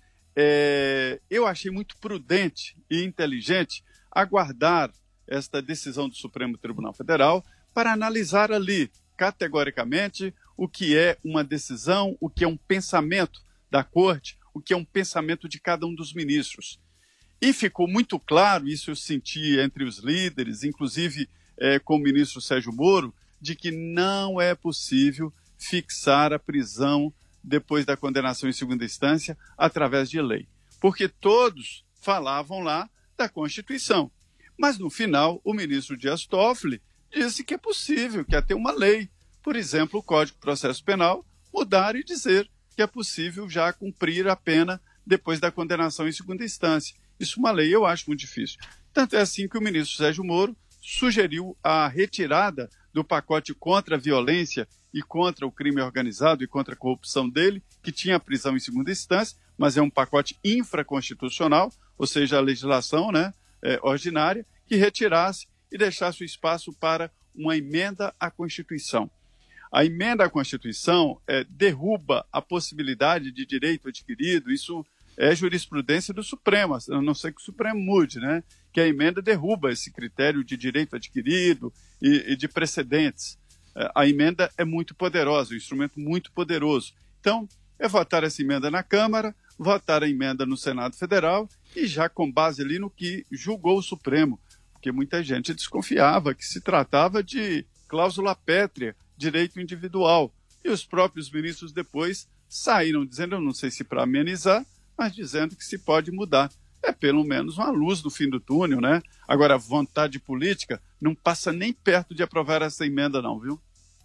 É, eu achei muito prudente e inteligente aguardar esta decisão do Supremo Tribunal Federal para analisar ali, categoricamente, o que é uma decisão, o que é um pensamento da Corte, o que é um pensamento de cada um dos ministros. E ficou muito claro, isso eu senti entre os líderes, inclusive eh, com o ministro Sérgio Moro, de que não é possível fixar a prisão depois da condenação em segunda instância através de lei. Porque todos falavam lá da Constituição. Mas, no final, o ministro Dias Toffoli disse que é possível, que até uma lei, por exemplo, o Código de Processo Penal, mudar e dizer que é possível já cumprir a pena depois da condenação em segunda instância. Isso uma lei eu acho muito difícil. Tanto é assim que o ministro Sérgio Moro sugeriu a retirada do pacote contra a violência e contra o crime organizado e contra a corrupção dele, que tinha a prisão em segunda instância, mas é um pacote infraconstitucional, ou seja, a legislação, né, é, ordinária, que retirasse e deixasse o espaço para uma emenda à Constituição. A emenda à Constituição é, derruba a possibilidade de direito adquirido, isso é jurisprudência do Supremo, a não ser que o Supremo mude, né? Que a emenda derruba esse critério de direito adquirido e, e de precedentes. A emenda é muito poderosa, um instrumento muito poderoso. Então, é votar essa emenda na Câmara, votar a emenda no Senado Federal e já com base ali no que julgou o Supremo, porque muita gente desconfiava que se tratava de cláusula pétrea, direito individual. E os próprios ministros depois saíram dizendo, eu não sei se para amenizar, mas dizendo que se pode mudar. É pelo menos uma luz no fim do túnel, né? Agora, a vontade política não passa nem perto de aprovar essa emenda não, viu?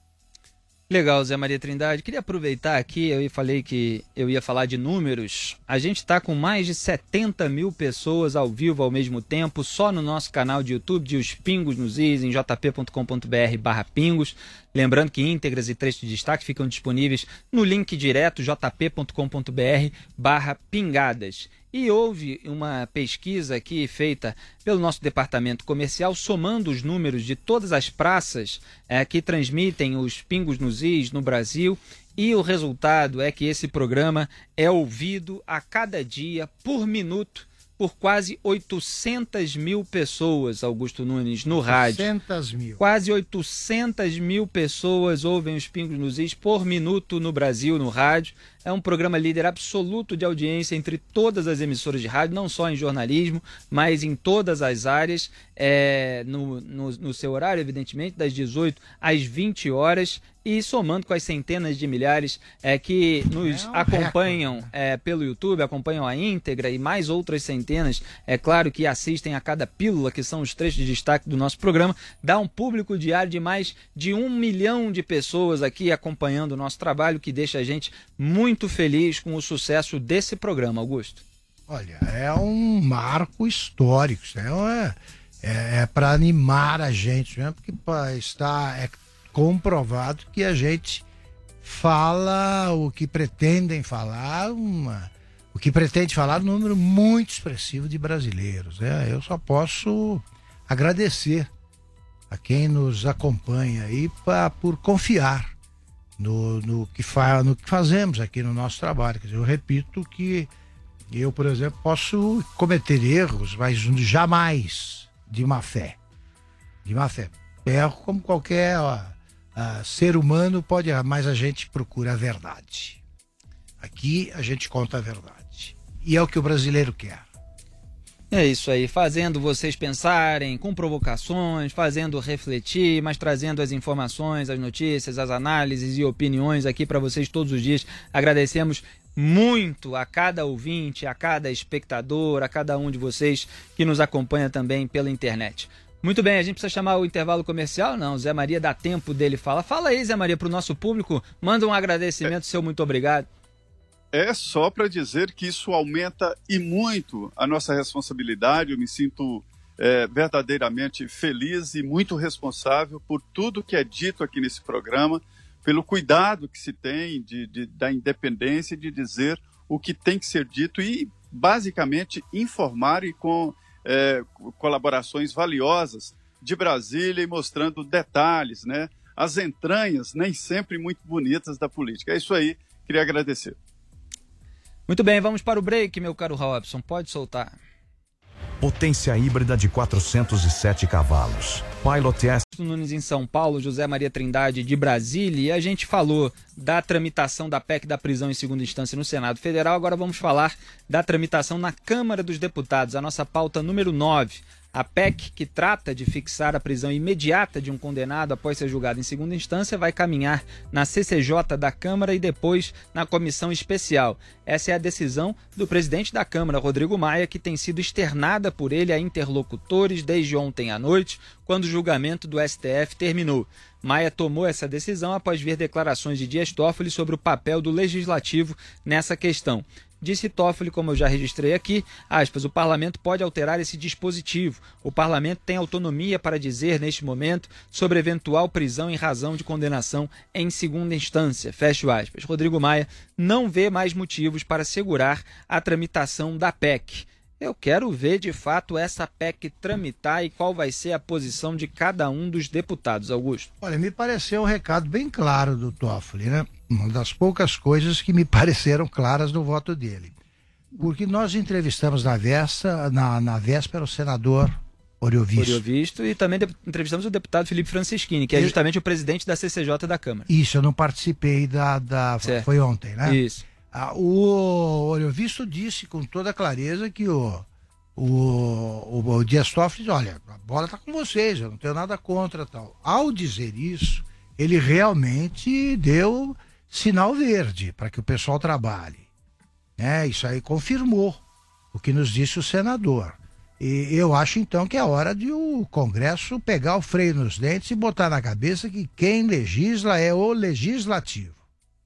Legal, Zé Maria Trindade. Queria aproveitar aqui, eu falei que eu ia falar de números. A gente está com mais de setenta mil pessoas ao vivo ao mesmo tempo, só no nosso canal de YouTube de Os Pingos nos Is, em jp.com.br barra pingos. Lembrando que íntegras e trechos de destaque ficam disponíveis no link direto jp.com.br barra pingadas. E houve uma pesquisa aqui feita pelo nosso departamento comercial, somando os números de todas as praças é, que transmitem os Pingos nos Is no Brasil. E o resultado é que esse programa é ouvido a cada dia, por minuto, por quase oitocentas mil pessoas, Augusto Nunes, no rádio. oitocentas mil. Quase oitocentas mil pessoas ouvem os Pingos nos Is por minuto no Brasil, no rádio. É um programa líder absoluto de audiência entre todas as emissoras de rádio, não só em jornalismo, mas em todas as áreas, é, no, no, no seu horário, evidentemente, das dezoito às vinte horas, e somando com as centenas de milhares é, que nos é um acompanham recorde, é, pelo YouTube, acompanham a íntegra e mais outras centenas, é claro, que assistem a cada pílula, que são os trechos de destaque do nosso programa, dá um público diário de mais de um milhão de pessoas aqui acompanhando o nosso trabalho, que deixa a gente muito muito feliz com o sucesso desse programa, Augusto. Olha, é um marco histórico, né? é, é, é para animar a gente, né? Porque pra, está é comprovado que a gente fala o que pretendem falar, uma, o que pretende falar um número muito expressivo de brasileiros. Né? Eu só posso agradecer a quem nos acompanha aí pra, por confiar No, no, que fa, no que fazemos aqui no nosso trabalho. Quer dizer, eu repito que eu, por exemplo, posso cometer erros, mas jamais de má fé. De má fé. Erro como qualquer ó, uh, ser humano pode errar, mas a gente procura a verdade. Aqui a gente conta a verdade. E é o que o brasileiro quer. É isso aí, fazendo vocês pensarem, com provocações, fazendo refletir, mas trazendo as informações, as notícias, as análises e opiniões aqui para vocês todos os dias. Agradecemos muito a cada ouvinte, a cada espectador, a cada um de vocês que nos acompanha também pela internet. Muito bem, a gente precisa chamar o intervalo comercial? Não, Zé Maria, dá tempo dele falar. Fala aí, Zé Maria, para o nosso público, manda um agradecimento, é, seu muito obrigado. É só para dizer que isso aumenta e muito a nossa responsabilidade. Eu me sinto é, verdadeiramente feliz e muito responsável por tudo que é dito aqui nesse programa, pelo cuidado que se tem de, de, da independência de dizer o que tem que ser dito e, basicamente, informar e com... É, colaborações valiosas de Brasília e mostrando detalhes, né? As entranhas nem sempre muito bonitas da política. É isso aí, queria agradecer. Muito bem, vamos para o break, meu caro Robson, pode soltar. Potência híbrida de quatrocentos e sete cavalos. Pilot S. Nunes em São Paulo, José Maria Trindade de Brasília, e a gente falou da tramitação da P E C da prisão em segunda instância no Senado Federal. Agora vamos falar da tramitação na Câmara dos Deputados, a nossa pauta número nove. A P E C, que trata de fixar a prisão imediata de um condenado após ser julgado em segunda instância, vai caminhar na C C J da Câmara e depois na comissão especial. Essa é a decisão do presidente da Câmara, Rodrigo Maia, que tem sido externada por ele a interlocutores desde ontem à noite, quando o julgamento do S T F terminou. Maia tomou essa decisão após ver declarações de Dias Toffoli sobre o papel do Legislativo nessa questão. Disse Toffoli, como eu já registrei aqui, aspas, o parlamento pode alterar esse dispositivo. O parlamento tem autonomia para dizer, neste momento, sobre eventual prisão em razão de condenação em segunda instância. Fecho aspas. Rodrigo Maia não vê mais motivos para segurar a tramitação da P E C. Eu quero ver, de fato, essa P E C tramitar e qual vai ser a posição de cada um dos deputados, Augusto. Olha, me pareceu um recado bem claro do Toffoli, né? Uma das poucas coisas que me pareceram claras no voto dele. Porque nós entrevistamos na véspera, na, na véspera o senador Oriovisto. Oriovisto e também de, entrevistamos o deputado Felipe Francischini, que é justamente o presidente da C C J da Câmara. Isso, eu não participei da... da foi ontem, né? Isso. Ah, o Oriovisto disse com toda clareza que o, o, o, o Dias Toffoli, olha, a bola está com vocês, eu não tenho nada contra tal. Ao dizer isso, ele realmente deu sinal verde para que o pessoal trabalhe. É, isso aí confirmou o que nos disse o senador. E eu acho então que é hora de o Congresso pegar o freio nos dentes e botar na cabeça que quem legisla é o Legislativo.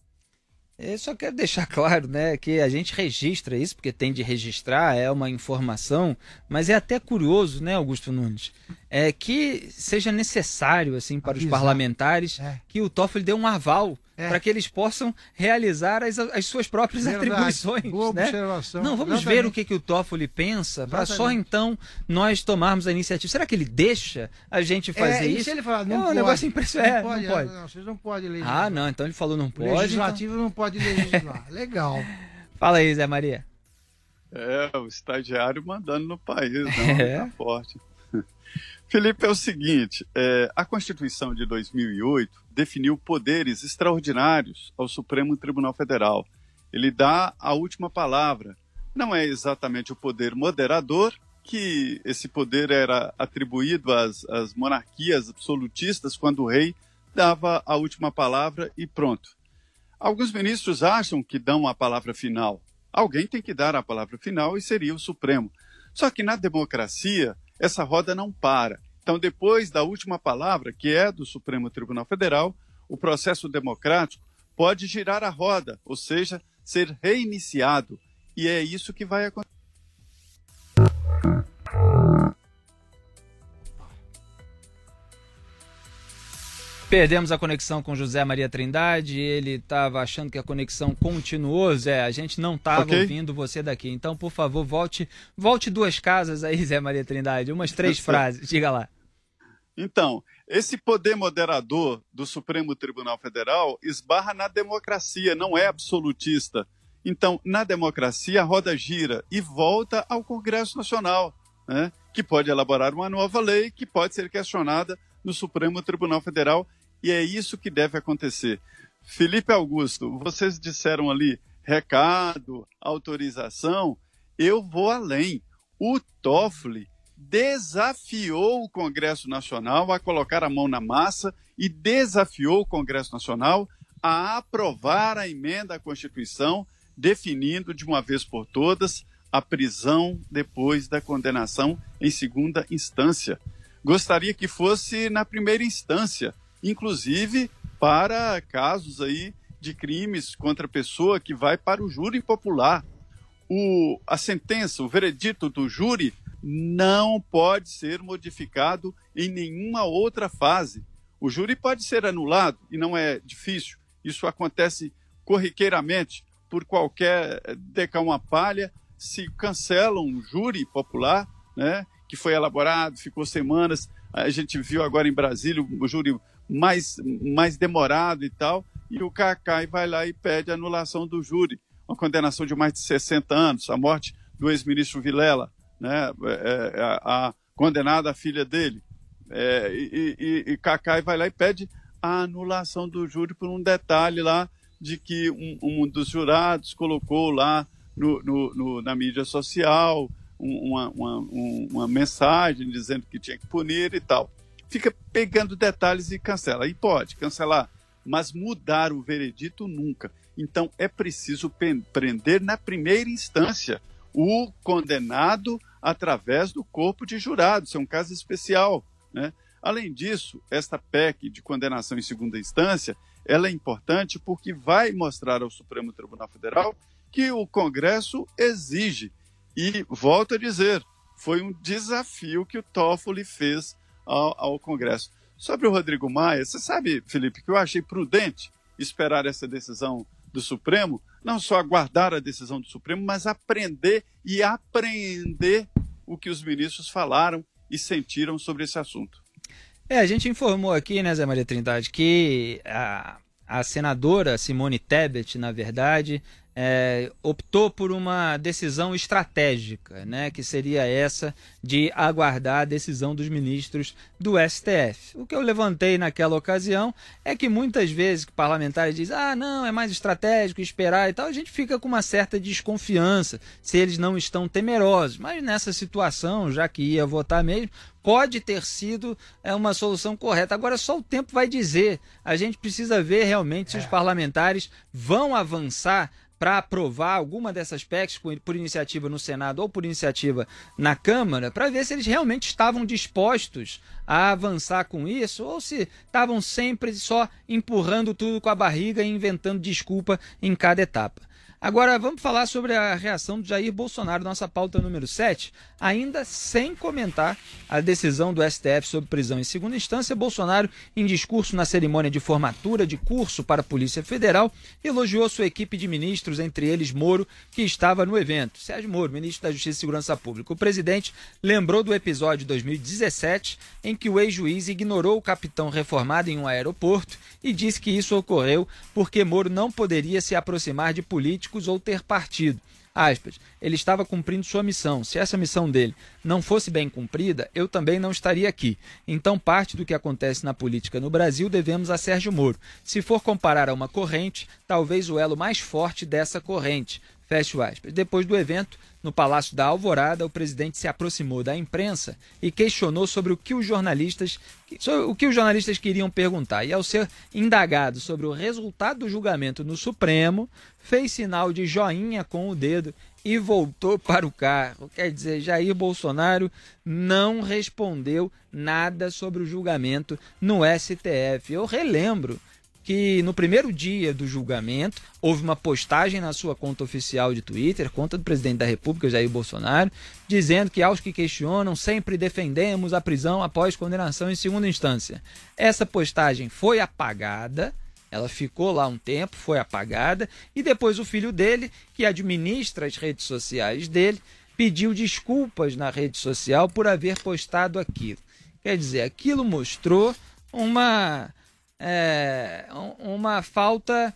Eu só quero deixar claro, né, que a gente registra isso, porque tem de registrar, é uma informação, mas é até curioso, né, Augusto Nunes, é que seja necessário, assim, para Avisar. os parlamentares, é. que o Toffoli dê um aval é. para que eles possam realizar as, as suas próprias Verdade. atribuições. Boa né? observação. Não, vamos Exatamente. ver o que, que o Toffoli pensa, para só então nós tomarmos a iniciativa. Será que ele deixa a gente fazer é, isso? Se ele falar, não é um pode. negócio impressionante. Não, pode, não pode. Não, vocês não podem legislar. Ah, não, então ele falou não pode. O Legislativo então... não pode legislar. Legal. Fala aí, Zé Maria. É, o estagiário mandando no país, não, é. tá forte. Felipe, é o seguinte, é, a Constituição de dois mil e oito definiu poderes extraordinários ao Supremo Tribunal Federal. Ele dá a última palavra. Não é exatamente o poder moderador, que esse poder era atribuído às, às monarquias absolutistas, quando o rei dava a última palavra e pronto. Alguns ministros acham que dão a palavra final. Alguém tem que dar a palavra final e seria o Supremo. Só que na democracia, essa roda não para. Então, depois da última palavra, que é do Supremo Tribunal Federal, o processo democrático pode girar a roda, ou seja, ser reiniciado. E é isso que vai acontecer. Perdemos a conexão com José Maria Trindade, ele estava achando que a conexão continuou, Zé, a gente não estava okay. ouvindo você daqui. Então, por favor, volte, volte duas casas aí, Zé Maria Trindade, umas três frases, diga lá. Então, esse poder moderador do Supremo Tribunal Federal esbarra na democracia, não é absolutista. Então, na democracia, a roda gira e volta ao Congresso Nacional, né, que pode elaborar uma nova lei que pode ser questionada no Supremo Tribunal Federal, e é isso que deve acontecer. Felipe Augusto, vocês disseram ali recado, autorização, eu vou além. O Toffoli desafiou o Congresso Nacional a colocar a mão na massa e desafiou o Congresso Nacional a aprovar a emenda à Constituição definindo de uma vez por todas a prisão depois da condenação em segunda instância. Gostaria que fosse na primeira instância, inclusive para casos aí de crimes contra a pessoa que vai para o júri popular. O, a sentença, o veredito do júri não pode ser modificado em nenhuma outra fase. O júri pode ser anulado e não é difícil. Isso acontece corriqueiramente por qualquer decar uma palha. Se cancelam um júri popular, né, que foi elaborado, ficou semanas, a gente viu agora em Brasília o júri mais, mais demorado e tal, e o Cacai vai lá e pede a anulação do júri, uma condenação de mais de sessenta anos, a morte do ex-ministro Vilela, né, é, é, a, a condenada a filha dele, é, e, e, e Cacai vai lá e pede a anulação do júri por um detalhe lá de que um, um dos jurados colocou lá no, no, no, na mídia social uma, uma, uma mensagem dizendo que tinha que punir e tal. Fica pegando detalhes e cancela. E pode cancelar, mas mudar o veredito nunca. Então é preciso prender na primeira instância o condenado através do corpo de jurados. Isso é um caso especial, né? Além disso, esta P E C de condenação em segunda instância, ela é importante porque vai mostrar ao Supremo Tribunal Federal que o Congresso exige. E, volto a dizer, foi um desafio que o Toffoli fez ao, ao Congresso. Sobre o Rodrigo Maia, você sabe, Felipe, que eu achei prudente esperar essa decisão do Supremo, não só aguardar a decisão do Supremo, mas aprender e apreender o que os ministros falaram e sentiram sobre esse assunto. É, a gente informou aqui, né, Zé Maria Trindade, que a, a senadora Simone Tebet, na verdade, é, optou por uma decisão estratégica, né, que seria essa de aguardar a decisão dos ministros do S T F. O que eu levantei naquela ocasião é que muitas vezes que parlamentares dizem ah, não, é mais estratégico esperar e tal, a gente fica com uma certa desconfiança se eles não estão temerosos. Mas nessa situação, já que ia votar mesmo, pode ter sido é, uma solução correta. Agora só o tempo vai dizer. A gente precisa ver realmente se os parlamentares vão avançar para aprovar alguma dessas P E Cs por iniciativa no Senado ou por iniciativa na Câmara, para ver se eles realmente estavam dispostos a avançar com isso ou se estavam sempre só empurrando tudo com a barriga e inventando desculpa em cada etapa. Agora vamos falar sobre a reação do Jair Bolsonaro, nossa pauta número sete, ainda sem comentar a decisão do S T F sobre prisão em segunda instância. Bolsonaro, em discurso na cerimônia de formatura de curso para a Polícia Federal, elogiou sua equipe de ministros, entre eles Moro, que estava no evento. Sérgio Moro, ministro da Justiça e Segurança Pública. O presidente lembrou do episódio de dois mil e dezessete, em que o ex-juiz ignorou o capitão reformado em um aeroporto e disse que isso ocorreu porque Moro não poderia se aproximar de políticos ou ter partido. Aspas, ele estava cumprindo sua missão. Se essa missão dele não fosse bem cumprida, eu também não estaria aqui. Então, parte do que acontece na política no Brasil devemos a Sérgio Moro. Se for comparar a uma corrente, talvez o elo mais forte dessa corrente. Fecho aspas. Depois do evento, no Palácio da Alvorada, o presidente se aproximou da imprensa e questionou sobre o que os jornalistas, sobre o que os jornalistas queriam perguntar. E ao ser indagado sobre o resultado do julgamento no Supremo, fez sinal de joinha com o dedo e voltou para o carro. Quer dizer, Jair Bolsonaro não respondeu nada sobre o julgamento no S T F. Eu relembro que no primeiro dia do julgamento houve uma postagem na sua conta oficial de Twitter, conta do presidente da República, Jair Bolsonaro, dizendo que aos que questionam sempre defendemos a prisão após condenação em segunda instância. Essa postagem foi apagada, ela ficou lá um tempo, foi apagada, e depois o filho dele, que administra as redes sociais dele, pediu desculpas na rede social por haver postado aquilo. Quer dizer, aquilo mostrou uma... É, uma falta,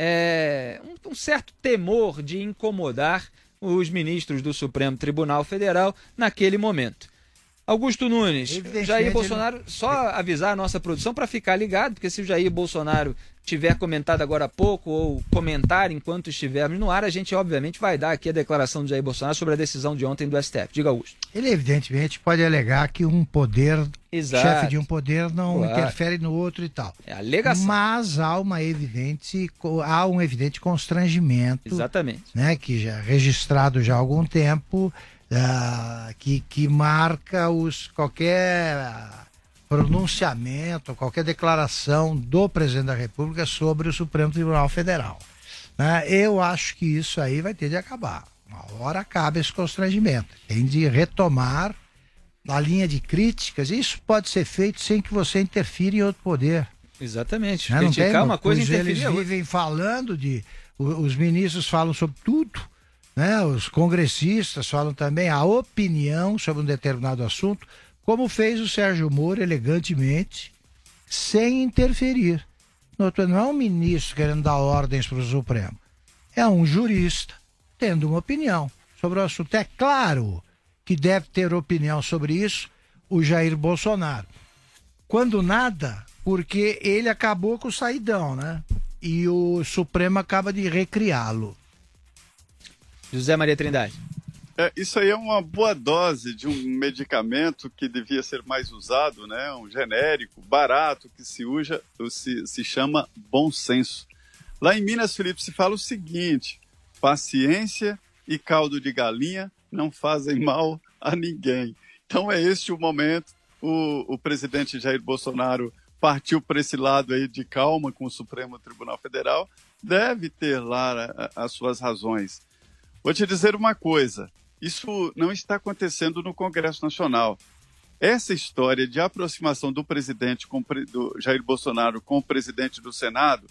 é, um, um certo temor de incomodar os ministros do Supremo Tribunal Federal naquele momento. Augusto Nunes, Jair Bolsonaro, ele... só avisar a nossa produção para ficar ligado, porque se o Jair Bolsonaro tiver comentado agora há pouco ou comentar enquanto estivermos no ar, a gente obviamente vai dar aqui a declaração do Jair Bolsonaro sobre a decisão de ontem do S T F. Diga, Augusto. Ele evidentemente pode alegar que um poder Exato. chefe de um poder não Claro. interfere no outro e tal. É alegação. Mas há uma evidente, há um evidente constrangimento, Exatamente. né, que já é registrado já há algum tempo, uh, que, que marca os, qualquer pronunciamento, qualquer declaração do presidente da República sobre o Supremo Tribunal Federal. Né? Eu acho que isso aí vai ter de acabar. Uma hora acaba esse constrangimento. Tem de retomar a linha de críticas. Isso pode ser feito sem que você interfira em outro poder. Exatamente. Né? Não Criticar tem, uma coisa e pois interferir eles a outra. vivem falando de... o- Os ministros falam sobre tudo, né? Os congressistas falam também a opinião sobre um determinado assunto, como fez o Sérgio Moro elegantemente, sem interferir. Não não é um ministro querendo dar ordens para o Supremo. É um jurista tendo uma opinião sobre o assunto. É claro que deve ter opinião sobre isso o Jair Bolsonaro. Quando nada, porque ele acabou com o saidão, né? E o Supremo acaba de recriá-lo. José Maria Trindade. É, isso aí é uma boa dose de um medicamento que devia ser mais usado, né? Um genérico, barato, que se usa, se, se chama bom senso. Lá em Minas, Felipe, se fala o seguinte: paciência e caldo de galinha não fazem mal a ninguém. Então é este o momento. O, o presidente Jair Bolsonaro partiu para esse lado aí de calma com o Supremo Tribunal Federal. Deve ter lá a, a, as suas razões. Vou te dizer uma coisa. Isso não está acontecendo no Congresso Nacional. Essa história de aproximação do presidente, com, do Jair Bolsonaro, com o presidente do Senado,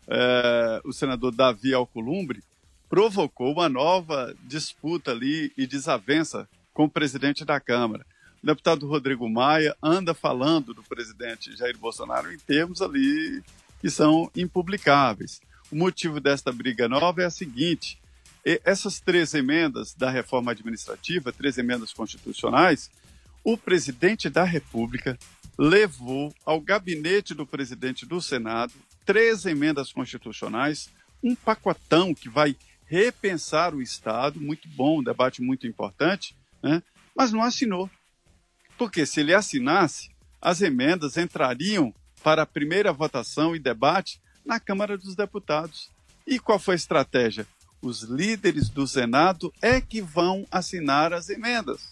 é, o senador Davi Alcolumbre, provocou uma nova disputa ali e desavença com o presidente da Câmara. O deputado Rodrigo Maia anda falando do presidente Jair Bolsonaro em termos ali que são impublicáveis. O motivo desta briga nova é a seguinte: essas três emendas da reforma administrativa, três emendas constitucionais, o presidente da República levou ao gabinete do presidente do Senado três emendas constitucionais, um pacotão que vai repensar o Estado, muito bom, um debate muito importante, né? Mas não assinou. Porque se ele assinasse, as emendas entrariam para a primeira votação e debate na Câmara dos Deputados. E qual foi a estratégia? Os líderes do Senado é que vão assinar as emendas.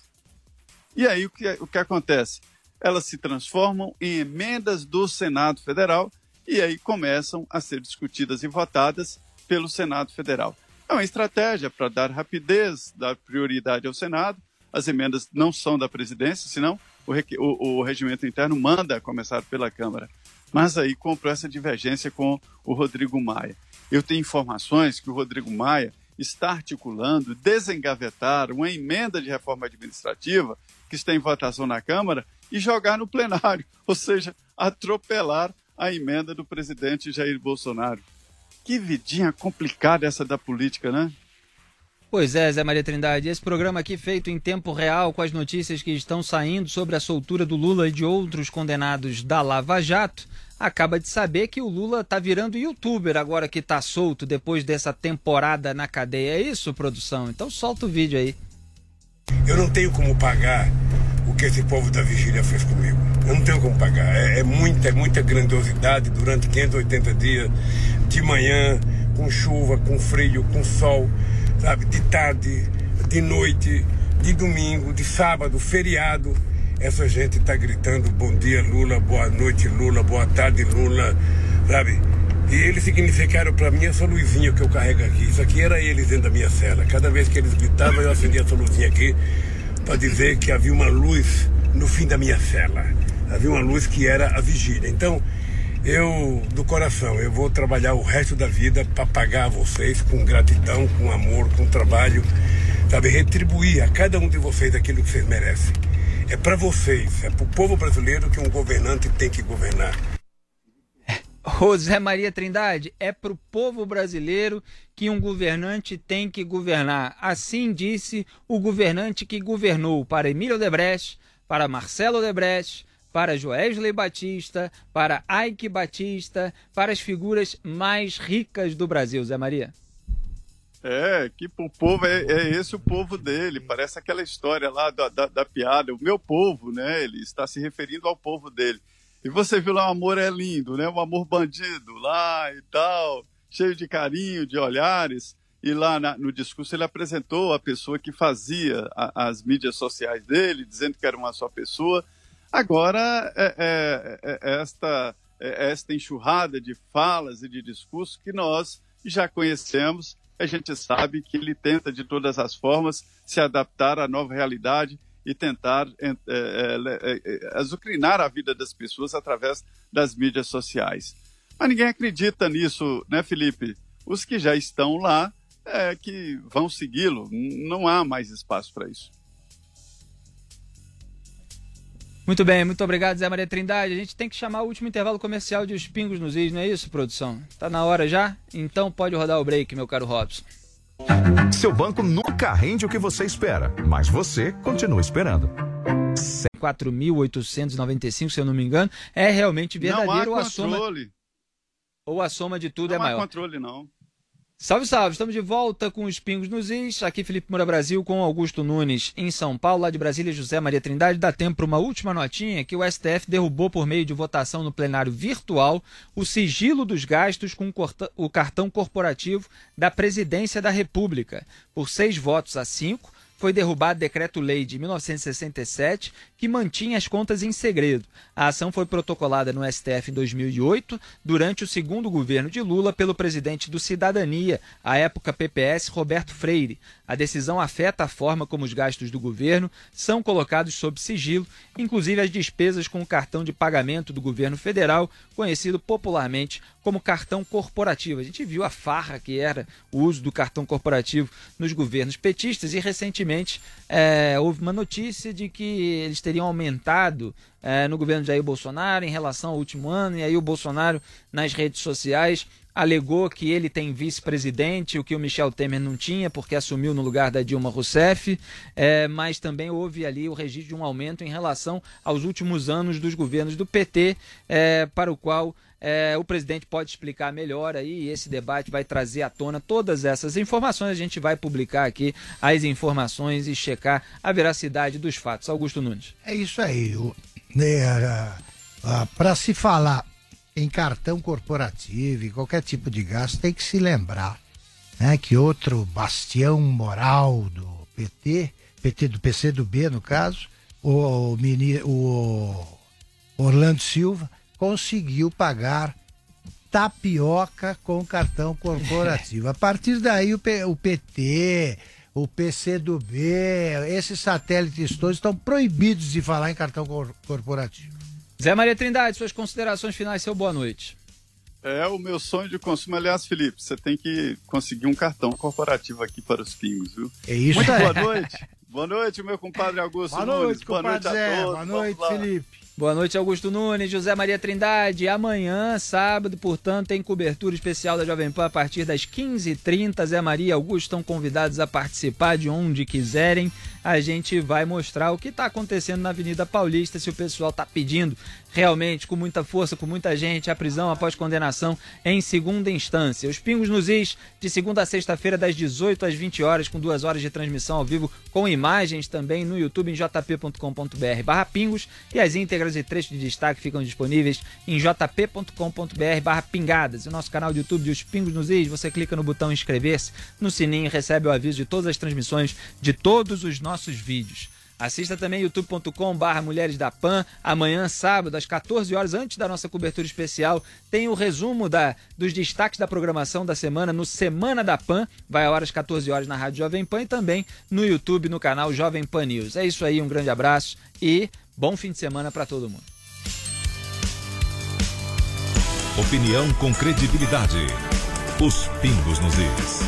E aí o que, o que acontece? Elas se transformam em emendas do Senado Federal e aí começam a ser discutidas e votadas pelo Senado Federal. É uma estratégia para dar rapidez, dar prioridade ao Senado. As emendas não são da presidência, senão o, o, o regimento interno manda começar pela Câmara. Mas aí comprou essa divergência com o Rodrigo Maia. Eu tenho informações que o Rodrigo Maia está articulando desengavetar uma emenda de reforma administrativa que está em votação na Câmara e jogar no plenário, ou seja, atropelar a emenda do presidente Jair Bolsonaro. Que vidinha complicada essa da política, né? Pois é, Zé Maria Trindade, esse programa aqui feito em tempo real com as notícias que estão saindo sobre a soltura do Lula e de outros condenados da Lava Jato, acaba de saber que o Lula tá virando youtuber agora que tá solto depois dessa temporada na cadeia. É isso, produção? Então solta o vídeo aí. Eu não tenho como pagar o que esse povo da vigília fez comigo. Eu não tenho como pagar. É, é, muita, é muita grandiosidade durante quinhentos e oitenta dias, de manhã, com chuva, com frio, com sol, sabe? De tarde, de noite, de domingo, de sábado, feriado. Essa gente está gritando bom dia Lula, boa noite Lula, boa tarde Lula, sabe? E eles significaram para mim essa luzinha que eu carrego aqui. Isso aqui era eles dentro da minha cela. Cada vez que eles gritavam, eu acendia essa luzinha aqui para dizer que havia uma luz no fim da minha cela. Havia uma luz que era a vigília. Então, eu, do coração, eu vou trabalhar o resto da vida para pagar a vocês com gratidão, com amor, com trabalho, sabe? Retribuir a cada um de vocês aquilo que vocês merecem. É para vocês, é para o povo brasileiro que um governante tem que governar. Ô Zé Maria Trindade, é para o povo brasileiro que um governante tem que governar. Assim disse o governante que governou para Emílio Odebrecht, para Marcelo Odebrecht, para Joesley Batista, para Ike Batista, para as figuras mais ricas do Brasil, Zé Maria. É, que o povo, é, é esse o povo dele, parece aquela história lá da, da, da piada, o meu povo, né? Ele está se referindo ao povo dele. E você viu lá, o amor é lindo, né? O amor bandido lá e tal, cheio de carinho, de olhares. E lá na, no discurso ele apresentou a pessoa que fazia a, as mídias sociais dele, dizendo que era uma só pessoa. Agora, é, é, é esta, é esta enxurrada de falas e de discursos que nós já conhecemos, a gente sabe que ele tenta de todas as formas se adaptar à nova realidade e tentar é, é, é, azucrinar a vida das pessoas através das mídias sociais. Mas ninguém acredita nisso, né, Felipe? Os que já estão lá é que vão segui-lo, não há mais espaço para isso. Muito bem, muito obrigado, Zé Maria Trindade. A gente tem que chamar o último intervalo comercial de Os Pingos nos Is, não é isso, produção? Tá na hora já? Então pode rodar o break, meu caro Robson. Seu banco nunca rende o que você espera, mas você continua esperando. quatro mil oitocentos e noventa e cinco, se eu não me engano, é realmente verdadeiro. Não há ou a soma, ou a soma de tudo não é maior. Não há controle, não. Salve, salve! Estamos de volta com Os Pingos nos Is. Aqui Felipe Moura Brasil com Augusto Nunes em São Paulo. Lá de Brasília, José Maria Trindade. Dá tempo para uma última notinha que o S T F derrubou por meio de votação no plenário virtual o sigilo dos gastos com o cartão corporativo da Presidência da República. Por seis votos a cinco, foi derrubado decreto-lei de mil novecentos e sessenta e sete que mantinha as contas em segredo. A ação foi protocolada no S T F em dois mil e oito, durante o segundo governo de Lula, pelo presidente do Cidadania, à época P P S, Roberto Freire. A decisão afeta a forma como os gastos do governo são colocados sob sigilo, inclusive as despesas com o cartão de pagamento do governo federal, conhecido popularmente como cartão corporativo. A gente viu a farra que era o uso do cartão corporativo nos governos petistas e, recentemente, é, houve uma notícia de que eles teriam aumentado é, no governo de Jair Bolsonaro em relação ao último ano, e aí o Bolsonaro, nas redes sociais, alegou que ele tem vice-presidente, o que o Michel Temer não tinha, porque assumiu no lugar da Dilma Rousseff, é, mas também houve ali o registro de um aumento em relação aos últimos anos dos governos do P T, é, para o qual é, o presidente pode explicar melhor aí, e esse debate vai trazer à tona todas essas informações. A gente vai publicar aqui as informações e checar a veracidade dos fatos. Augusto Nunes. É isso aí. Né, para se falar em cartão corporativo e qualquer tipo de gasto, tem que se lembrar, né, que outro bastião moral do P T, P T do P C do B no caso, o, o Orlando Silva, conseguiu pagar tapioca com cartão corporativo. A partir daí o, P, o P T, o P C do B, esses satélites todos estão proibidos de falar em cartão cor, corporativo. Zé Maria Trindade, suas considerações finais, seu boa noite. É o meu sonho de consumo. Aliás, Felipe, você tem que conseguir um cartão corporativo aqui para os Pingos, viu? É isso. Muito boa noite. Boa noite, meu compadre Augusto boa Nunes. Noite, boa noite, Zé. A todos. Boa noite, Felipe. Boa noite, Augusto Nunes, José Maria Trindade. Amanhã, sábado, portanto, tem cobertura especial da Jovem Pan a partir das quinze e trinta. Zé Maria e Augusto estão convidados a participar de onde quiserem. A gente vai mostrar o que está acontecendo na Avenida Paulista, se o pessoal está pedindo realmente, com muita força, com muita gente, a prisão após condenação em segunda instância. Os Pingos nos Is, de segunda a sexta-feira, das dezoito às vinte horas, com duas horas de transmissão ao vivo, com imagens também no YouTube, em jp.com.br barra pingos, e as íntegras e trechos de destaque ficam disponíveis em jp.com.br barra pingadas. O nosso canal de YouTube de Os Pingos nos Is, você clica no botão inscrever-se, no sininho, recebe o aviso de todas as transmissões de todos os nossos vídeos. Assista também youtube ponto com barra Mulheres da Pan. Amanhã, sábado, às quatorze horas, antes da nossa cobertura especial, tem o resumo da, dos destaques da programação da semana no Semana da Pan. Vai a horas quatorze horas na Rádio Jovem Pan e também no YouTube, no canal Jovem Pan News. É isso aí, um grande abraço e bom fim de semana para todo mundo. Opinião com credibilidade. Os Pingos nos Is.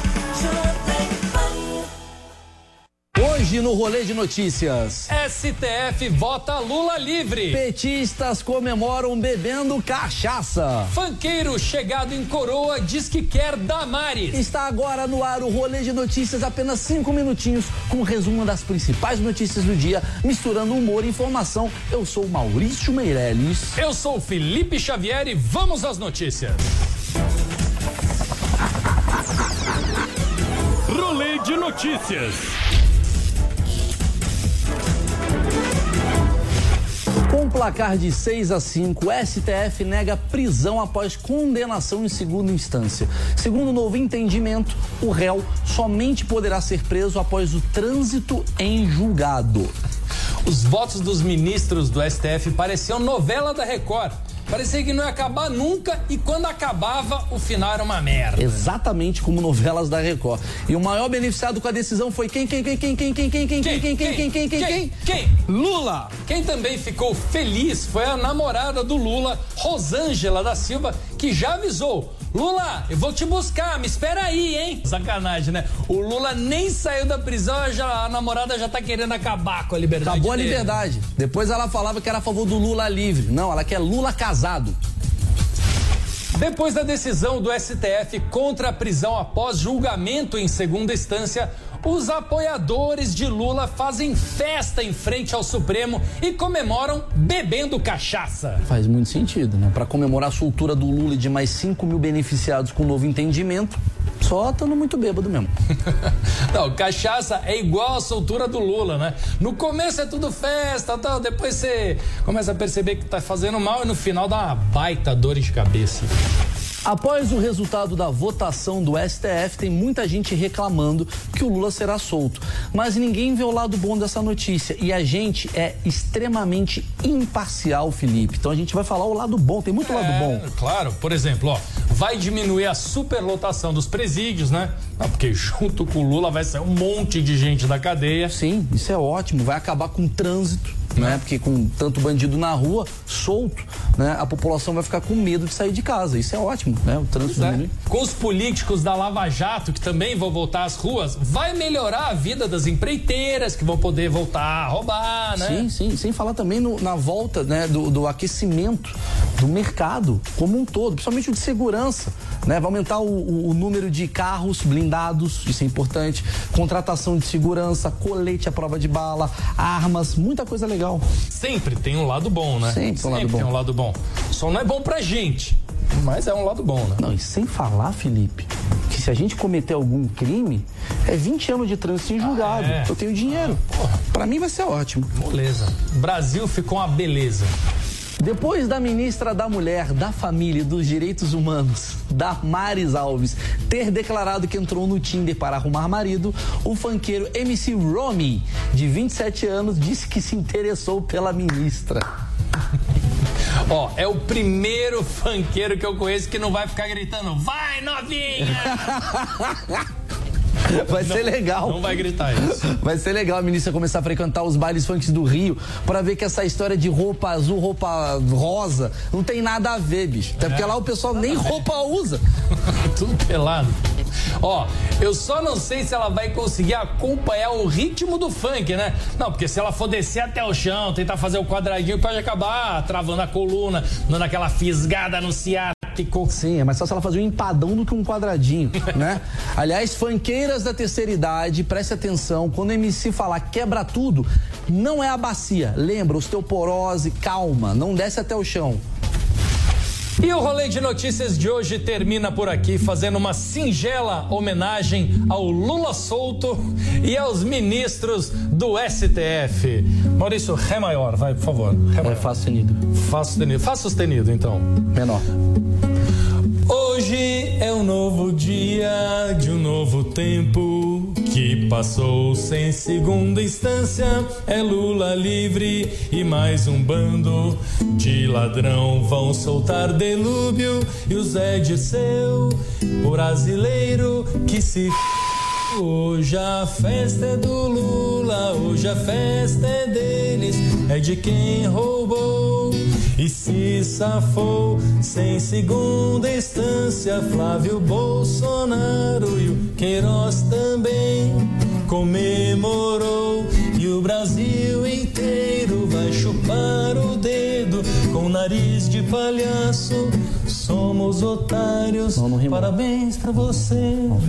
Hoje no Rolê de Notícias. S T F vota Lula livre. Petistas comemoram bebendo cachaça. Funkeiro chegado em Coroa diz que quer Damares. Está agora no ar o Rolê de Notícias, apenas cinco minutinhos, com um resumo das principais notícias do dia, misturando humor e informação. Eu sou Maurício Meirelles. Eu sou Felipe Xavier e vamos às notícias. Rolê de Notícias. Com um placar de seis a cinco, o S T F nega prisão após condenação em segunda instância. Segundo o novo entendimento, o réu somente poderá ser preso após o trânsito em julgado. Os votos dos ministros do S T F pareciam novela da Record. Parecia que não ia acabar nunca e quando acabava, o final era uma merda. Exatamente como novelas da Record. E o maior beneficiado com a decisão foi quem, quem, quem, quem, quem, quem, quem, quem, quem, quem, quem, quem, quem, quem? Quem? Lula. Quem também ficou feliz foi a namorada do Lula, Rosângela da Silva, que já avisou. Lula, eu vou te buscar, me espera aí, hein? Sacanagem, né? O Lula nem saiu da prisão, já, a namorada já tá querendo acabar com a liberdade Acabou a dele. liberdade. Depois ela falava que era a favor do Lula livre. Não, ela quer Lula casado. Depois da decisão do S T F contra a prisão após julgamento em segunda instância, os apoiadores de Lula fazem festa em frente ao Supremo e comemoram bebendo cachaça. Faz muito sentido, né? Para comemorar a soltura do Lula e de mais cinco mil beneficiados com o novo entendimento, só estando muito bêbado mesmo. Não, cachaça é igual a soltura do Lula, né? No começo é tudo festa, tal, depois você começa a perceber que tá fazendo mal e no final dá uma baita dor de cabeça. Após o resultado da votação do S T F, tem muita gente reclamando que o Lula será solto. Mas ninguém vê o lado bom dessa notícia. E a gente é extremamente imparcial, Felipe. Então a gente vai falar o lado bom, tem muito é, lado bom. Claro, por exemplo, ó, vai diminuir a superlotação dos presídios, né? Ah, porque junto com o Lula vai sair um monte de gente da cadeia. Sim, isso é ótimo. Vai acabar com o trânsito. Né? Porque com tanto bandido na rua, solto, né? A população vai ficar com medo de sair de casa. Isso é ótimo, né? O trânsito é. Com os políticos da Lava Jato, que também vão voltar às ruas, vai melhorar a vida das empreiteiras, que vão poder voltar a roubar, né? Sim, sim. Sem falar também no, na volta, né, do, do aquecimento do mercado como um todo, principalmente o de segurança, né? Vai aumentar o, o, o número de carros blindados, isso é importante, contratação de segurança, colete à prova de bala, armas, muita coisa legal. Sempre tem um lado bom, né? Sempre, Sempre um lado bom. tem um lado bom. Só não é bom pra gente, mas é um lado bom, né? Não, e sem falar, Felipe, que se a gente cometer algum crime, é vinte anos de trânsito em julgado. Ah, é? Eu tenho dinheiro. Ah, pra mim vai ser ótimo. Beleza. Brasil ficou uma beleza. Depois da ministra da Mulher, da Família e dos Direitos Humanos, Damares Alves, ter declarado que entrou no Tinder para arrumar marido, o funkeiro M C Romy, de vinte e sete anos, disse que se interessou pela ministra. Ó, é o primeiro funkeiro que eu conheço que não vai ficar gritando, vai novinha! Vai não, ser legal. Não vai gritar isso. Vai ser legal a ministra começar a frequentar os bailes funks do Rio pra ver que essa história de roupa azul, roupa rosa, não tem nada a ver, bicho. Até é, porque lá o pessoal nem roupa usa. Tudo pelado. Ó, eu só não sei se ela vai conseguir acompanhar o ritmo do funk, né? Não, porque se ela for descer até o chão, tentar fazer o quadradinho, pode acabar travando a coluna, dando aquela fisgada no ciático. Sim, é mais fácil ela fazer um empadão do que um quadradinho, né? Aliás, funkeiras da terceira idade, preste atenção, quando o M C falar quebra tudo, não é a bacia. Lembra, osteoporose, calma, não desce até o chão. E o Rolê de Notícias de hoje termina por aqui, fazendo uma singela homenagem ao Lula solto e aos ministros do S T F. Maurício, Ré maior, vai, por favor. Ré maior. É Fá sustenido. Fá sustenido. Fá sustenido, então. Menor. Hoje é um novo dia de um novo tempo que passou sem segunda instância. É Lula livre e mais um bando de ladrão vão soltar delúbio. E o Zé Dirceu, o brasileiro que se f... Hoje a festa é do Lula, hoje a festa é deles, é de quem roubou e se safou sem segunda instância. Flávio Bolsonaro e o Queiroz também comemorou. E o Brasil inteiro vai chupar o dedo com nariz de palhaço. Somos otários, não, não parabéns pra você.